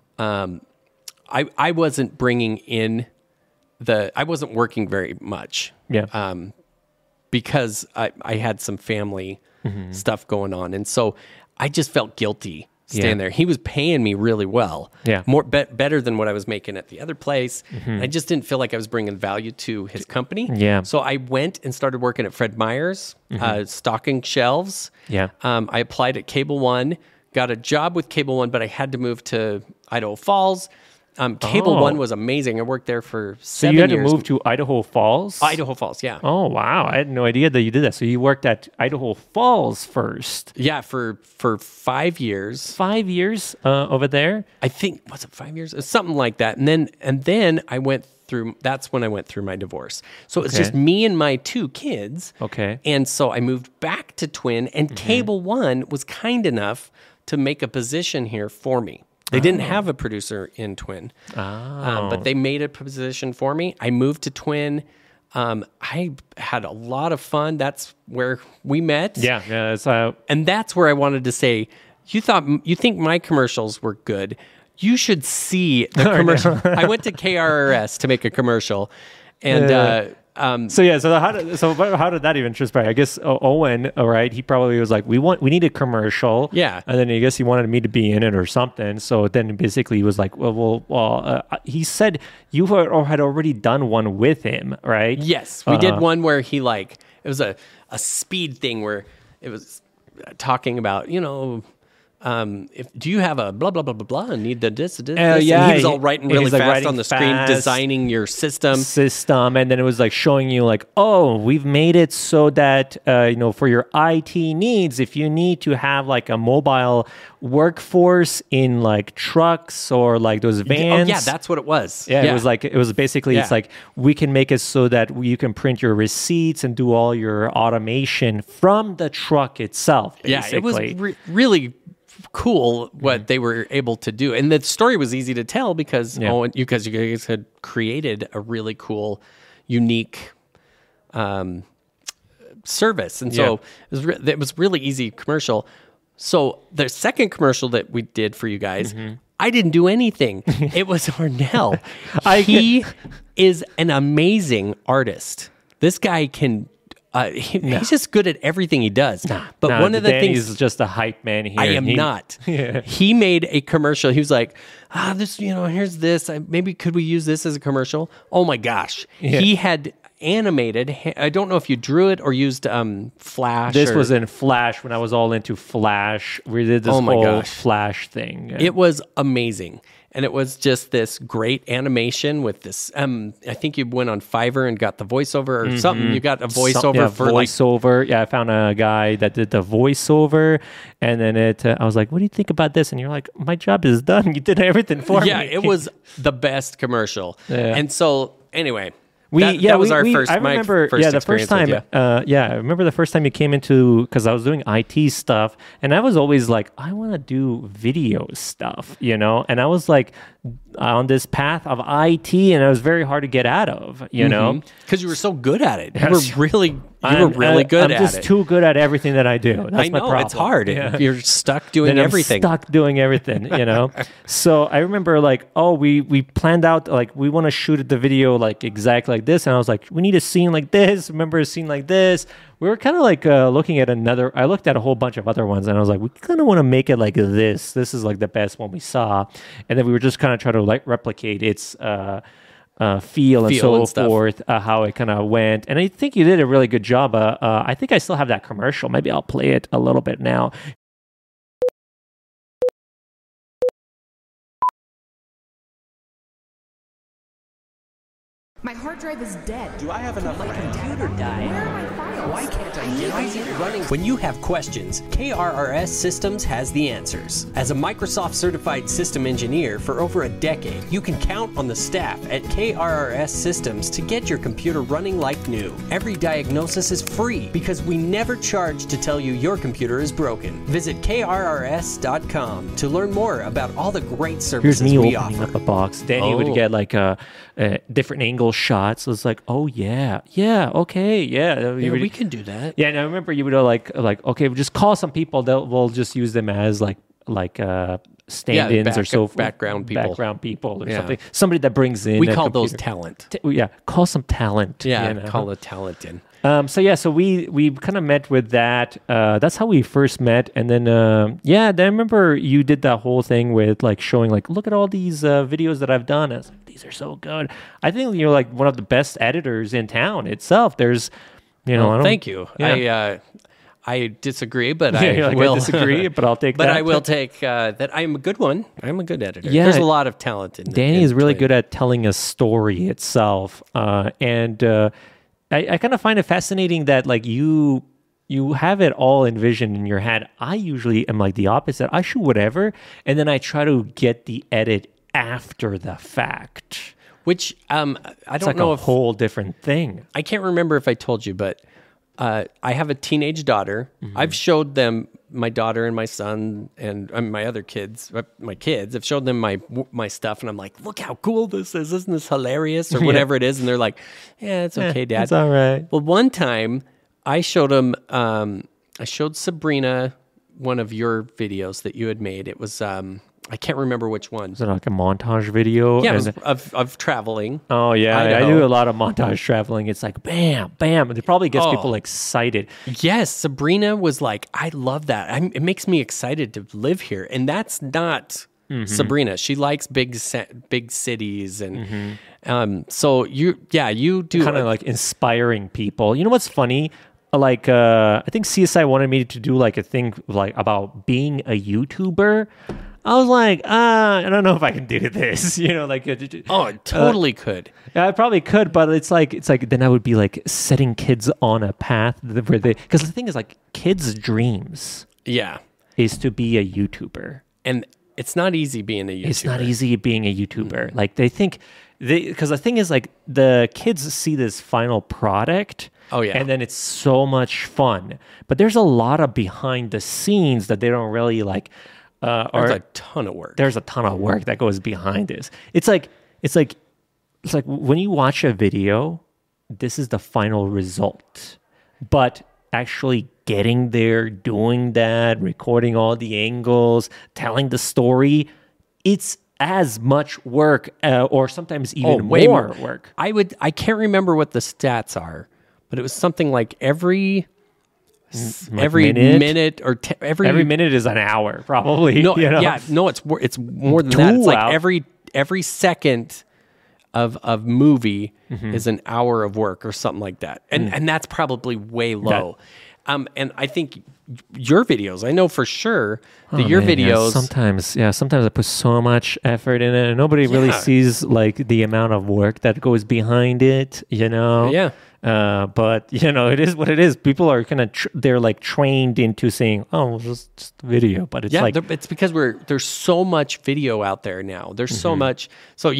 I wasn't bringing in I wasn't working very much. Yeah. Because I had some family stuff going on. And so I just felt guilty staying there. He was paying me really well. Yeah. Better than what I was making at the other place. I just didn't feel like I was bringing value to his company. Yeah. So I went and started working at Fred Meyer's, stocking shelves. Yeah. I applied at Cable One, got a job with Cable One, but I had to move to Idaho Falls. Cable One was amazing. I worked there for 7 years. So you had to move to Idaho Falls? Idaho Falls, yeah. Oh, wow. I had no idea that you did that. So you worked at Idaho Falls first. Yeah, for 5 years. 5 years over there? I think, was it 5 years? Something like that. And then I went through, that's when I went through my divorce. So it's just me and my 2 kids. Okay. And so I moved back to Twin, and Cable One was kind enough to make a position here for me. They didn't have a producer in Twin, but they made a position for me. I moved to Twin. I had a lot of fun. That's where we met. Yeah. And that's where I wanted to say, you think my commercials were good. You should see the commercial. I went to KRRS to make a commercial, and So how did that even transpire? I guess Owen, all right, he probably was like, we need a commercial. Yeah. And then I guess he wanted me to be in it or something. So then basically he was like, he said you had already done one with him, right? Yes, we did one where he it was a speed thing where it was talking about, do you have a blah blah blah blah blah and need this? Yeah, and he was all writing really fast on the screen, designing your system, and then it was like showing you like, oh, we've made it so that for your IT needs, if you need to have like a mobile workforce in like trucks or like those vans. Oh yeah, that's what it was. Yeah, it was basically it's like we can make it so that you can print your receipts and do all your automation from the truck itself. Basically. Yeah, it was really cool what they were able to do, and the story was easy to tell because you guys had created a really cool, unique service, and so it was really easy commercial. So the second commercial that we did for you guys, I didn't do anything. It was Arnell. He is an amazing artist. This guy can. He's just good at everything he does. But one of the things is just a hype man here. I am not. He made a commercial. He was like, this, here's this. Maybe could we use this as a commercial? Oh my gosh. Yeah. He had animated. I don't know if you drew it or used Flash. This was in Flash when I was all into Flash. We did this whole Flash thing. It was amazing. And it was just this great animation with this. I think you went on Fiverr and got the voiceover or something. You got a voiceover for voiceover. I found a guy that did the voiceover, and then I was like, "What do you think about this?" And you're like, "My job is done. You did everything for me." Yeah, it was the best commercial. Yeah. And so anyway. That was our first. I remember, the first time. I remember the first time you came into, because I was doing IT stuff, and I was always like, I want to do video stuff, and I was like on this path of IT, and it was very hard to get out of, because you were so good at it. You were really good at it. I'm just too good at everything that I do. That's I know, my problem. It's hard. Yeah. You're stuck doing everything. I'm stuck doing everything, So I remember we planned out, we want to shoot the video exactly like this. And I was like, we need a scene like this. Remember a scene like this? We were kind of looking at I looked at a whole bunch of other ones, and I was like, we kind of want to make it like this. This is the best one we saw. And then we were just kind of trying to replicate its feel and so forth, how it kind of went. And I think you did a really good job. I think I still have that commercial. Maybe I'll play it a little bit now. My hard drive is dead. Do I have enough My RAM? computer died. Where are my files? Why can't I get it running? When you have questions, KRRS Systems has the answers. As a Microsoft certified system engineer for over a decade, you can count on the staff at KRRS Systems to get your computer running like new. Every diagnosis is free because we never charge to tell you your computer is broken. Visit krrs.com to learn more about all the great services we offer. opening up a box. Danny would get a different angle still shots. So it's like, oh yeah, okay, yeah. we can do that. Yeah, and I remember you would like okay, we'll just call some people. We'll just use them as like stand-ins or so forth. Background people or something. Somebody that brings in. We call those talent. Call some talent. Yeah, call a talent in. So we kind of met with that. That's how we first met, and then then I remember you did that whole thing with like showing like, look at all these videos that I've done. I was like, these are so good. I think you're like one of the best editors in town itself. There's, thank you. Yeah. I disagree, but I will disagree. But I'll take. But that. I will take that. I'm a good one. I'm a good editor. Yeah, there's a lot of talent in. Danny is really good at telling a story itself, and I kind of find it fascinating that like you have it all envisioned in your head. I usually am like the opposite. I shoot whatever, and then I try to get the edit after the fact. Which I don't know if a whole different thing. I can't remember if I told you, but I have a teenage daughter. Mm-hmm. I've showed them my daughter and my son and my other kids. My kids. I've showed them my stuff, and I'm like, "Look how cool this is! Isn't this hilarious?" Or whatever it is, and they're like, "Yeah, it's okay, Dad. It's all right." Well, one time I showed them. I showed Sabrina one of your videos that you had made. It was I can't remember which one. Is it like a montage video? Yeah, it was of traveling. Oh, yeah. Idaho. I do a lot of montage traveling. It's like, bam, bam. It probably gets people excited. Yes, Sabrina was like, I love that. It makes me excited to live here. And that's not Sabrina. She likes big cities. And so you do. Kind of like inspiring people. You know what's funny? Like, I think CSI wanted me to do like a thing like about being a YouTuber. I was like, I don't know if I can do this, like. Oh, it totally could. Yeah, I probably could, but it's like then I would be like setting kids on a path where because the thing is like kids' dreams. Yeah, is to be a YouTuber, and it's not easy being a YouTuber. It's not easy being a YouTuber. Like they think because the thing is like the kids see this final product. Oh yeah, and then it's so much fun, but there's a lot of behind the scenes that they don't really like. There's a ton of work. There's a ton of work that goes behind this. It's like when you watch a video, this is the final result. But actually getting there, doing that, recording all the angles, telling the story, it's as much work, or sometimes even more work. I can't remember what the stats are, but it was something like every minute or every minute is an hour probably. No, no, it's more than that. It's like every second of movie is an hour of work or something like that, and that's probably way low. And I think your videos, I know for sure that your videos sometimes I put so much effort in it, and nobody really sees like the amount of work that goes behind it. But it is what it is. People are kind of they're like trained into saying, "Oh, it's just a video," but it's like it's because there's so much video out there now. There's so much. So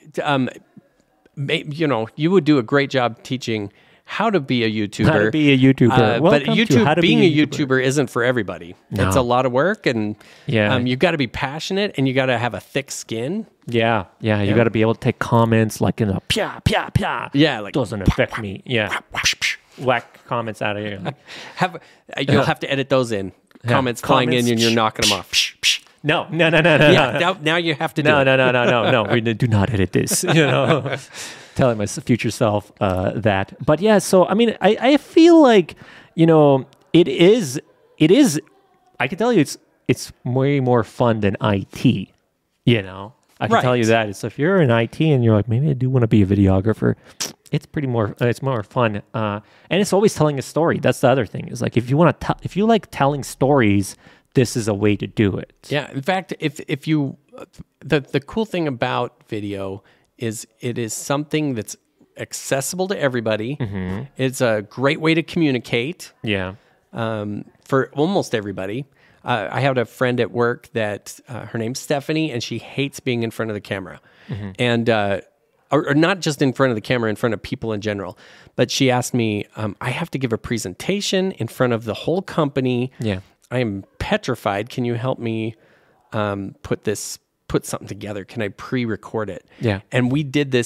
you would do a great job teaching how to be a YouTuber. How to be a YouTuber. But being a YouTuber isn't for everybody. No. It's a lot of work, and you've got to be passionate, and you got to have a thick skin. Yeah. You got to be able to take comments like in a pia pia pia. Yeah, like doesn't affect me. Yeah, whack comments out of here. You'll have to edit those in. Comments flying in, and you're knocking them off. No. Yeah, now you have to do it. No. We do not edit this. Telling my future self that. But yeah, so I mean, I feel like it is. I can tell you, it's way more fun than IT. I can tell you that. It's if you're in IT and you're like, maybe I do want to be a videographer. It's more fun, and it's always telling a story. That's the other thing. Is like if you like telling stories, this is a way to do it. Yeah. In fact, if you the cool thing about video is it is something that's accessible to everybody. Mm-hmm. It's a great way to communicate. Yeah. For almost everybody. I had a friend at work that her name's Stephanie, and she hates being in front of the camera. Mm-hmm. And or not just in front of the camera, in front of people in general. But she asked me, I have to give a presentation in front of the whole company. Yeah. I am petrified. Can you help me put something together? Can I pre-record it? Yeah. And we did this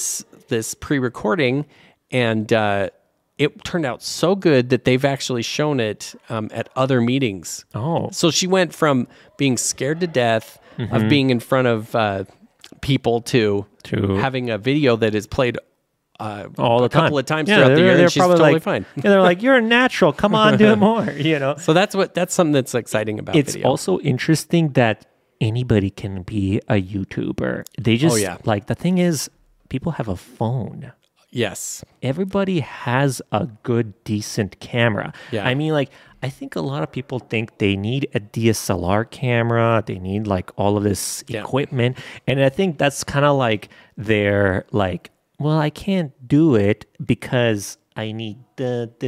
this pre-recording, and it turned out so good that they've actually shown it at other meetings. Oh. So she went from being scared to death of being in front of people to having a video that is played all the a couple of times Yeah, throughout the year, they're and she's probably totally like, fine. Yeah, they're like, you're a natural. Come on, do it more. You know. So that's something that's exciting about It's video. also interesting that anybody can be a YouTuber. They just like the thing is, people have a phone. Yes. Everybody has a good, decent camera. Yeah. I mean, like, I think a lot of people think they need a DSLR camera. They need like all of this equipment. And I think that's kind of like they're like, well, I can't do it because I need But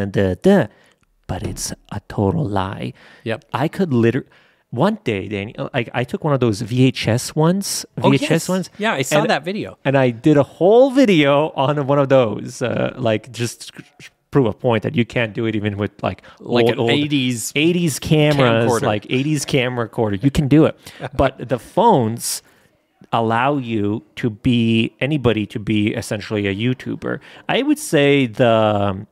it's a total lie. Yep. I could literally... One day, Danny, I took one of those VHS ones. VHS ones. Yeah, I saw that video. And I did a whole video on one of those, like just to prove a point that you can't do it even with like Like old, an 80s cameras, camcorder. like 80s camera recorder. You can do it. But the phones allow you to be anybody to be essentially a YouTuber. I would say the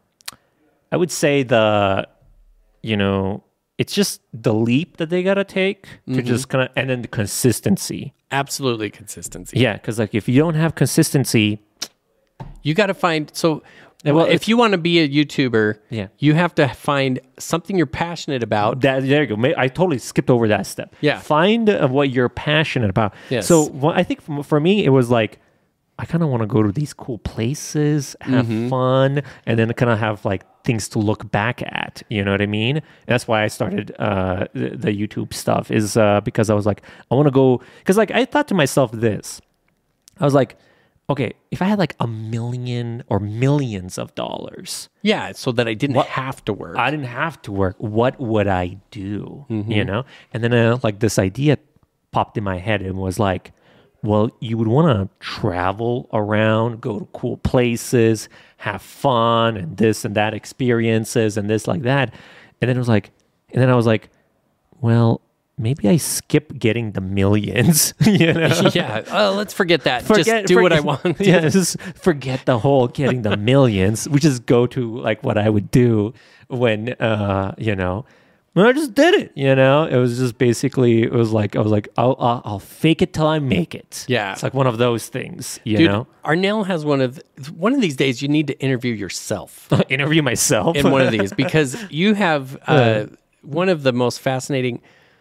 you know, it's just the leap that they gotta take to just kind of, and then the consistency. Absolutely consistency. Yeah, because like if you don't have consistency, You got to find, so well, if you want to be a YouTuber, Yeah. you have to find something you're passionate about. there you go. I totally skipped over that step. Yeah. Find what you're passionate about. Yes. So I think for me, it was like, I kind of want to go to these cool places, have fun, and then kind of have like things to look back at. You know what I mean? And that's why I started the YouTube stuff is because I was like, I want to go, because like I thought to myself this, I was like, okay, if I had like $1 million or millions of dollars, Yeah, so that I didn't have to work. I didn't have to work, what would I do? You know? And then like this idea popped in my head and was like, well, you would want to travel around, go to cool places, have fun and this and that experiences and this like that. And then I was like, well, maybe I skip getting the millions, you know? Yeah, let's forget that. Just do what I want. Yeah, just forget the whole getting the millions. We just go to like what I would do when, you know, when I just did it, you know? It was just basically, it was like, I was like, I'll fake it till I make it. Yeah. It's like one of those things, you Dude, know? Arnell has one of these days you need to interview yourself Interview myself. in one of these because you have one of the most fascinating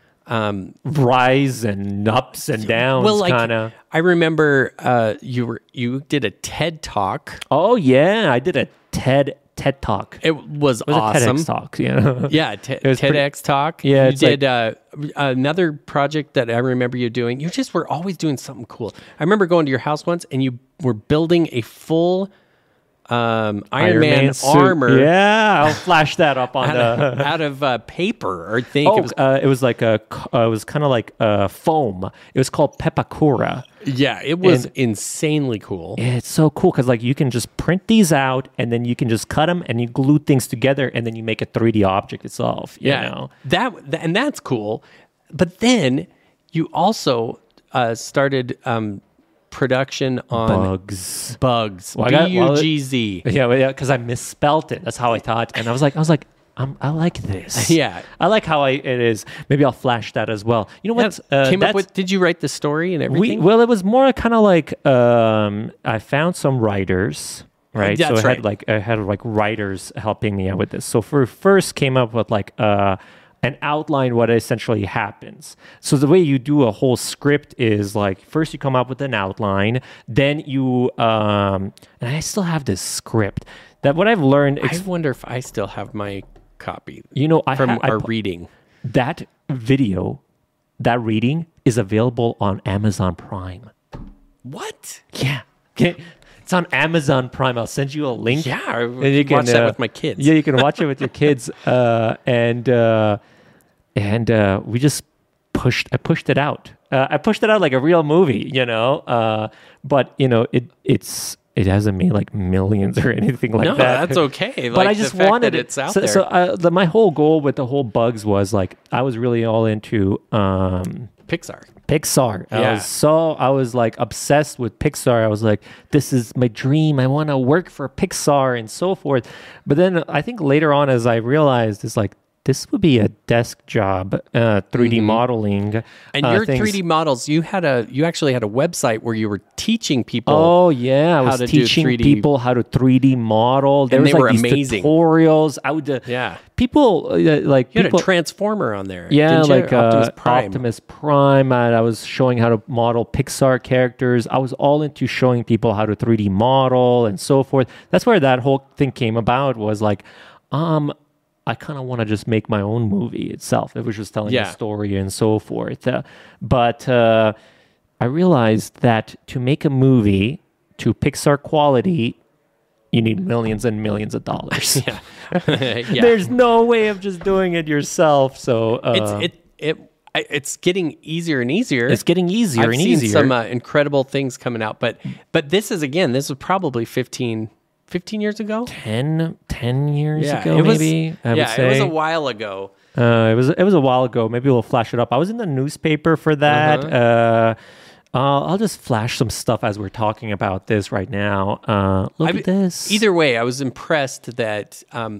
rise and ups and downs, well, like kind of. I remember you did a TED talk. Oh yeah, I did a TED Talk. It was It was awesome. a TEDx talk, you know. Yeah, was TEDx talk. Yeah, you it's did another project that I remember you doing. You just were always doing something cool. I remember going to your house once, and you were building a full Iron Man suit. armor. Yeah, I'll flash that up on the. out of paper. I think It was like it was kind of like foam. It was called Pepakura. Yeah, it was insanely cool. It's so cool because like you can just print these out and then you can just cut them and you glue things together and then you make a 3D object itself. You know? And that's cool. But then you also started production on Bugs. Well, Bugz. Yeah, because I misspelt it. That's how I thought, and I was like, I like this. Yeah. I like how it is. Maybe I'll flash that as well. You know what? Came up with? Did you write the story and everything? Well, it was more kind of like I found some writers, right? That's so right. I had writers helping me out with this. So first came up with like an outline what essentially happens. So the way you do a whole script is like first you come up with an outline, then you and I still have this script. That what I've learned. I wonder if I still have my copy. You know, from our reading. That video, that reading is available on Amazon Prime. What? Yeah. Okay. It's on Amazon Prime. I'll send you a link. Yeah, and you can watch that with my kids. Yeah, you can watch it with your kids. And we just I pushed it out. I pushed it out like a real movie, you know. But you know, it hasn't made like millions or anything like that. No, that's okay. But like, I just the fact wanted that it. it's out there. So my whole goal with the whole Bugs was like I was really all into Pixar. I was like obsessed with Pixar. I was like, this is my dream. I want to work for Pixar and so forth. But then I think later on, as I realized, it's like, this would be a desk job, 3D modeling. And your things. 3D models, you actually had a website where you were teaching people. Oh yeah, I was teaching people how to 3D model. There and was they like were these amazing tutorials. I would people like you people, had a transformer on there. Yeah, didn't you? like Optimus Prime. And I was showing how to model Pixar characters. I was all into showing people how to 3D model and so forth. That's where that whole thing came about. Was like, I kind of want to just make my own movie itself. It was just telling a story and so forth. But I realized that to make a movie to Pixar quality, you need millions and millions of dollars. There's no way of just doing it yourself. So it's getting easier and easier. It's getting easier I've seen some incredible things coming out. But this was probably 15 years ago? 10 years ago, maybe. I would say. It was a while ago. It was a while ago. Maybe we'll flash it up. I was in the newspaper for that. I'll just flash some stuff as we're talking about this right now. Look at this. Either way, I was impressed that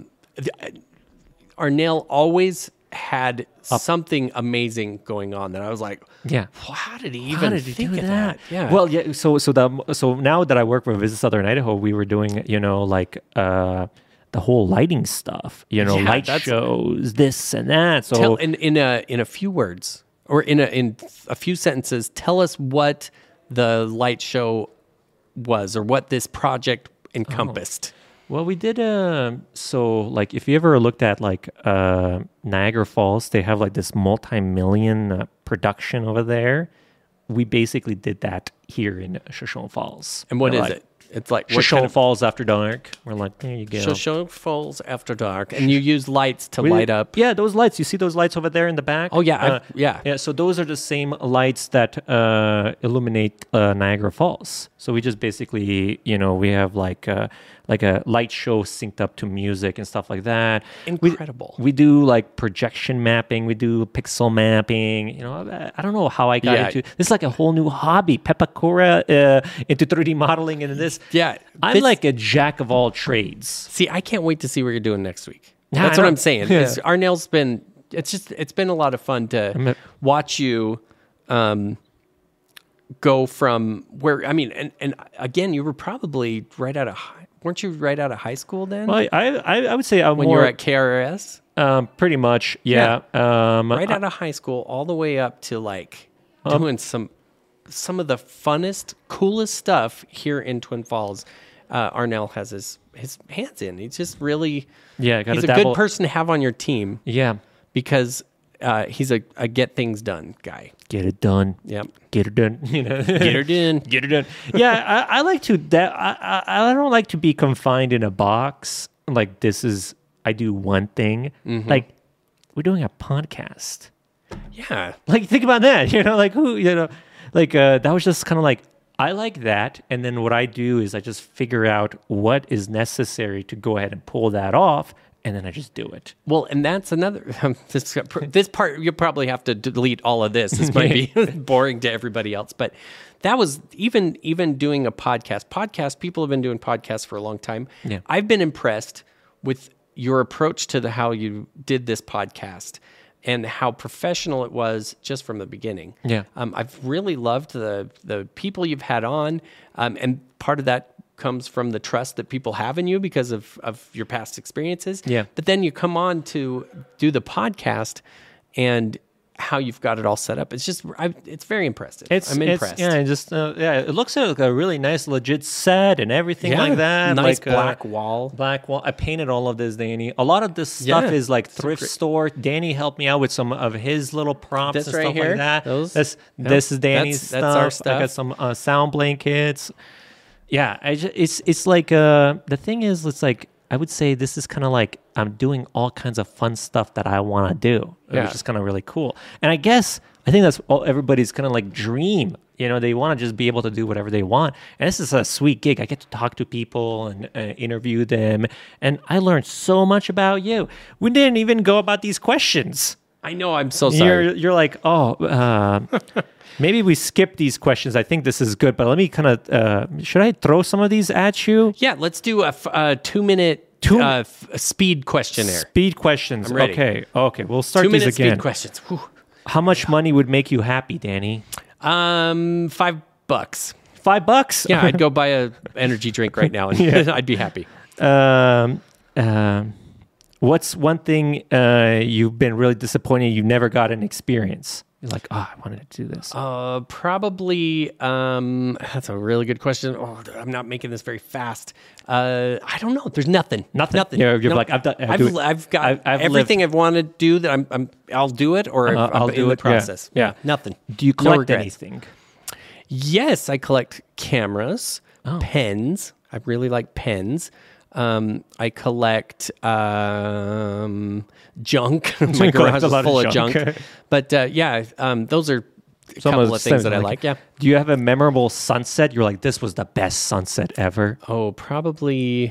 Arnel always had something amazing going on that I was like, well, how did he even think of that? Yeah. Well, yeah. So now that I work for Visit Southern Idaho, we were doing, like the whole lighting stuff, light shows, this and that. So tell, in a few words or in a few sentences, tell us what the light show was or what this project encompassed. Well, we did like if you ever looked at like Niagara Falls, they have like this multi-million production over there. We basically did that here in Shoshone Falls. And what is it? It's like Shoshone Falls After Dark. We're like, there you go. Shoshone Falls After Dark, and you use lights to light up. Yeah, those lights. You see those lights over there in the back? Oh yeah, yeah. So those are the same lights that illuminate Niagara Falls. So we just basically, we have like a light show synced up to music and stuff like that. Incredible. We do like projection mapping. We do pixel mapping. I don't know how I got into this. Is like a whole new hobby. Pepakura into 3D modeling and this. Yeah, I'm like a jack of all trades. See, I can't wait to see what you're doing next week. That's what I'm saying. Yeah. Arnel's been. It's been a lot of fun to watch you. Go from where and again, you were probably right out of weren't you right out of high school then? Well, I would say when you were at KRS, pretty much, yeah. Right out of high school, all the way up to like doing some of the funnest, coolest stuff here in Twin Falls. Arnel has his hands in. He's just really he's a good person to have on your team. Yeah, because he's a get things done guy. Get it done. Yep. Get it done. Get her done. Get it done. Yeah, I like to. I don't like to be confined in a box. Like I do one thing. Mm-hmm. Like we're doing a podcast. Yeah. Like think about that. Like who. Like that was just kind of like I like that. And then what I do is I just figure out what is necessary to go ahead and pull that off. And then I just do it. Well, and that's another. This part you'll probably have to delete all of this. This might be boring to everybody else, but that was even doing a podcast. People have been doing podcasts for a long time. Yeah. I've been impressed with your approach to how you did this podcast and how professional it was just from the beginning. Yeah. I've really loved the people you've had on, and part of that comes from the trust that people have in you because of your past experiences. Yeah. But then you come on to do the podcast and how you've got it all set up. It's just, it's very impressive. I'm impressed. It looks like a really nice, legit set and everything like that. Nice like, black wall. Black wall. I painted all of this, Danny. A lot of this stuff is like thrift store. Danny helped me out with some of his little props and stuff like that. This is Danny's stuff. That's our stuff. I got some sound blankets. Yeah, it's like the thing is, it's like I would say this is kind of like I'm doing all kinds of fun stuff that I want to do, which is kind of really cool. And I think that's everybody's kind of like dream. They want to just be able to do whatever they want. And this is a sweet gig. I get to talk to people and interview them, and I learned so much about you. We didn't even go about these questions. I know. I'm so sorry. You're like, maybe we skip these questions. I think this is good, but let me kind of. Should I throw some of these at you? Yeah, let's do a 2-minute speed questionnaire. Speed questions. I'm ready. Okay. We'll start these 2-minute again. speed questions. Whew. How much money would make you happy, Danny? $5. $5? Yeah, I'd go buy a energy drink right now, and I'd be happy. What's one thing you've been really disappointed you never got an experience? You're like, I wanted to do this. Probably. That's a really good question. Oh, I'm not making this very fast. I don't know. There's nothing. Nothing. You're like, I've done. I've got everything I've wanted to do. That I'll do it, or I'll do the process. Yeah. Nothing. Do you collect anything? Yes, I collect cameras, pens. I really like pens. I collect junk. My garage is full of junk. But those are a couple of things that I like. Yeah. Do you have a memorable sunset? You're like, this was the best sunset ever. Oh, probably.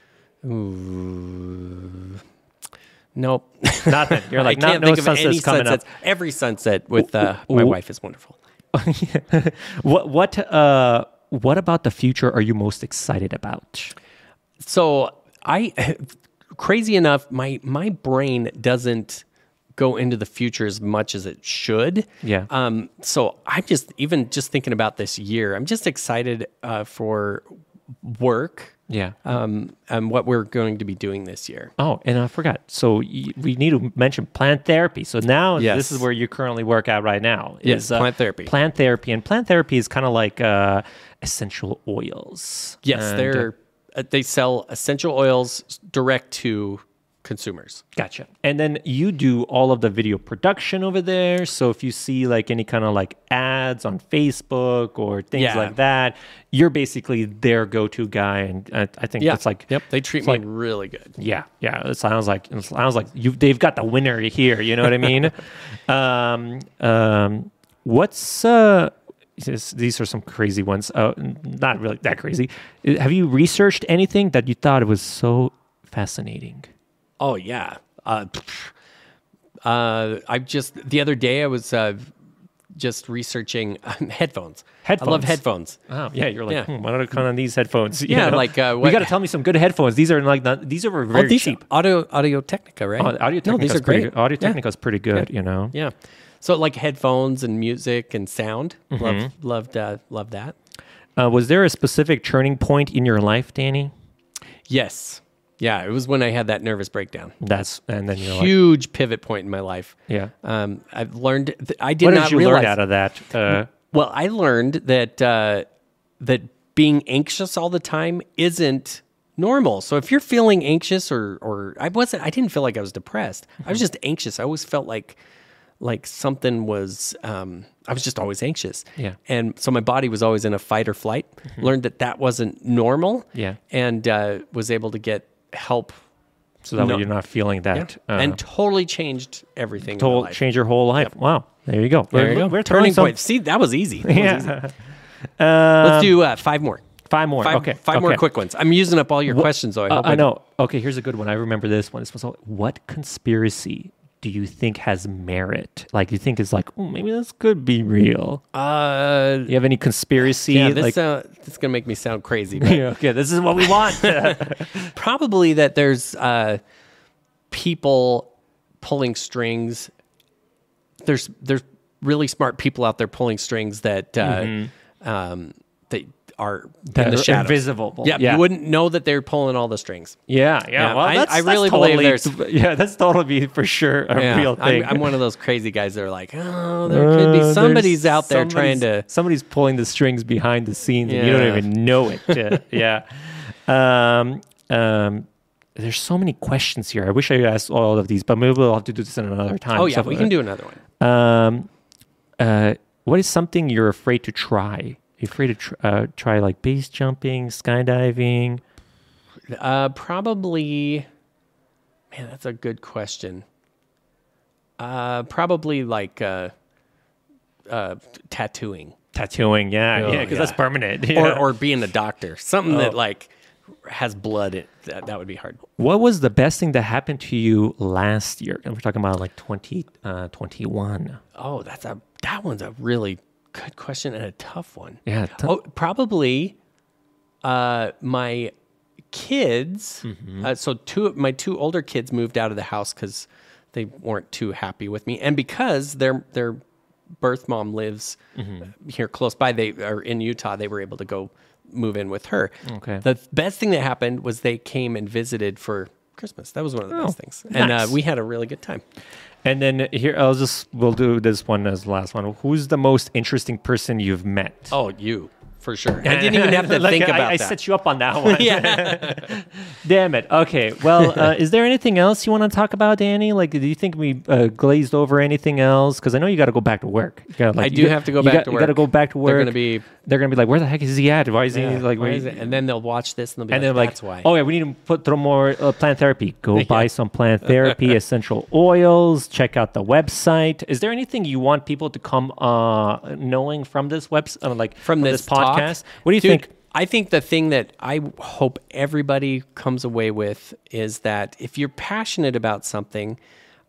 Nope. Nothing. You're like, I can't no think of any sunsets coming sunsets. up. Every sunset with my wife is wonderful. What about the future are you most excited about? So crazy enough, my brain doesn't go into the future as much as it should. Yeah. So I'm just thinking about this year. I'm just excited for work. Yeah. And what we're going to be doing this year. Oh, and I forgot. So we need to mention plant therapy. So now this is where you currently work out right now. Yes, plant therapy. Plant therapy. And plant therapy is kind of like essential oils. Yes, they sell essential oils direct to consumers. Gotcha. And then you do all of the video production over there. So if you see like any kind of like ads on Facebook or things like that, you're basically their go-to guy. And I think it's like, they treat me really good. Yeah. It sounds like they've got the winner here. You know what I mean? These are some crazy ones. Not really that crazy. Have you researched anything that you thought was so fascinating? Oh yeah. The other day I was just researching headphones. I love headphones. Oh yeah, you're like, why don't I come on these headphones? Yeah, you know? like you got to tell me some good headphones. These are like these are very cheap. Audio Technica, right? Audio Technica. These are great. Audio Technica is pretty good. You know. Yeah. So like headphones and music and sound. Loved that. Was there a specific turning point in your life, Danny? Yes. Yeah, it was when I had that nervous breakdown. And then you're huge pivot point in my life. Yeah. I've learned. What did you learn out of that? Well, I learned that that being anxious all the time isn't normal. So if you're feeling anxious, or I didn't feel like I was depressed. I was just anxious. I always felt like something was. I was just always anxious. Yeah. And so my body was always in a fight or flight. Learned that wasn't normal. Yeah. And was able to get help. So that way you're not feeling that. And totally changed everything. In my life. Change your whole life. Yep. Wow. There you go. We're turning point. See, that was easy. Yeah. Let's do 5 more. 5 more. Okay. Five more quick ones. I'm using up all your questions, though. I know. Okay, here's a good one. I remember this one. What conspiracy do you think has merit? Like, you think is like, maybe this could be real. You have any conspiracy? Yeah, this is going to make me sound crazy. But okay, this is what we want. Probably that there's people pulling strings. There's really smart people out there pulling strings that that are in the shadows. Invisible. Yeah, you wouldn't know that they're pulling all the strings. Yeah. Well, I really believe there's. Yeah, that's totally for sure a real thing. I'm one of those crazy guys that are like, there could be somebody's out there trying to. Somebody's pulling the strings behind the scenes, and you don't even know it. Yeah. There's so many questions here. I wish I asked all of these, but maybe we'll have to do this in another time. Oh yeah, we can do another one. What is something you're afraid to try? Are you afraid to try like base jumping, skydiving? Probably. Man, that's a good question. Probably like tattooing. Tattooing, yeah, because that's permanent. Or being a doctor. Something that like has blood, that would be hard. What was the best thing that happened to you last year? And we're talking about like 2021. Oh, that one's a really good question and a tough one. Yeah. Probably my kids. So my two older kids moved out of the house because they weren't too happy with me, and because their birth mom lives here close by. They are in Utah. They were able to go move in with her. Okay. The best thing that happened was they came and visited for Christmas. That was one of the best things, nice. and we had a really good time. And then here, we'll do this one as the last one. Who's the most interesting person you've met? Oh, you. For sure. I didn't even have to think about that. I set you up on that one. Yeah. Damn it. Okay. Well, is there anything else you want to talk about, Danny? Like, do you think we glazed over anything else? Because I know you got to go back to work. I do have to go back to work. You got to go back to work. They're gonna be like, where the heck is he at? Why is he like? Why is it? And then they'll watch this and they'll be that's why. Oh yeah, we need to throw more plant therapy. Go buy some plant therapy essential oils. Check out the website. Is there anything you want people to come knowing from this website, from this podcast? What do you think? I think the thing that I hope everybody comes away with is that if you're passionate about something,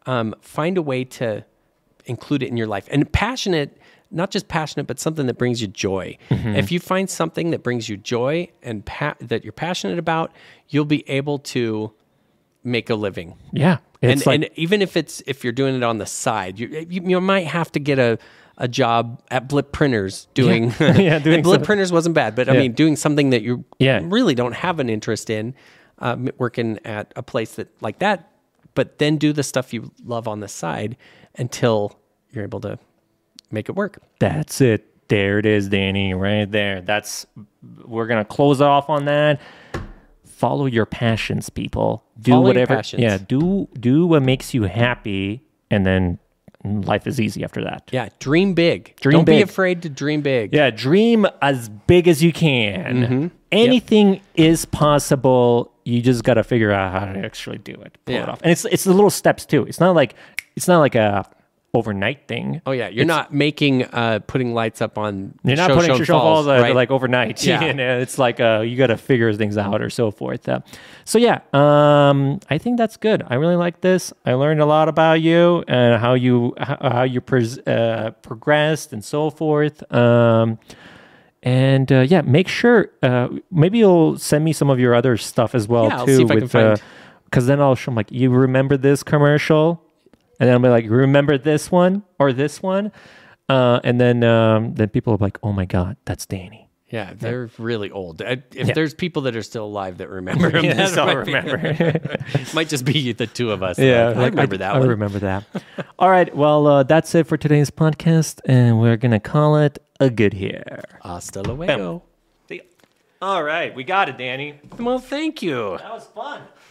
find a way to include it in your life. And passionate, not just passionate, but something that brings you joy. If you find something that brings you joy and that you're passionate about, you'll be able to make a living. Yeah. And even if you're doing it on the side, you might have to get a job at Blip Printers doing doing Blip Printers wasn't bad, but I mean doing something that you really don't have an interest in, working at a place like that, but then do the stuff you love on the side until you're able to make it work. That's it. There it is, Danny, right there. We're going to close off on that. Follow your passions, people. Follow whatever. Your passions. Yeah, do what makes you happy, and then life is easy after that. Yeah, dream big. Don't be afraid to dream big. Yeah, dream as big as you can. Anything is possible. You just got to figure out how to actually do it. Pull it off. And it's the little steps too. It's not like a overnight thing. Oh yeah, you're not making putting lights up on. You're not putting Shoshone Falls right? like overnight. Yeah, and it's like you got to figure things out or so forth. I think that's good. I really like this. I learned a lot about you and how you progressed and so forth. Make sure maybe you'll send me some of your other stuff as well too. I'll see if I can find. Because then I'll show them like, you remember this commercial? And then I'll be like, remember this one or this one? And then people are like, oh my God, that's Danny. Yeah, they're really old. If there's people that are still alive that remember him, it might just be the two of us. Yeah, I remember that one. I remember that. All right, well, that's it for today's podcast, and we're going to call it a good here. Hasta luego. All right, we got it, Danny. Well, thank you. That was fun.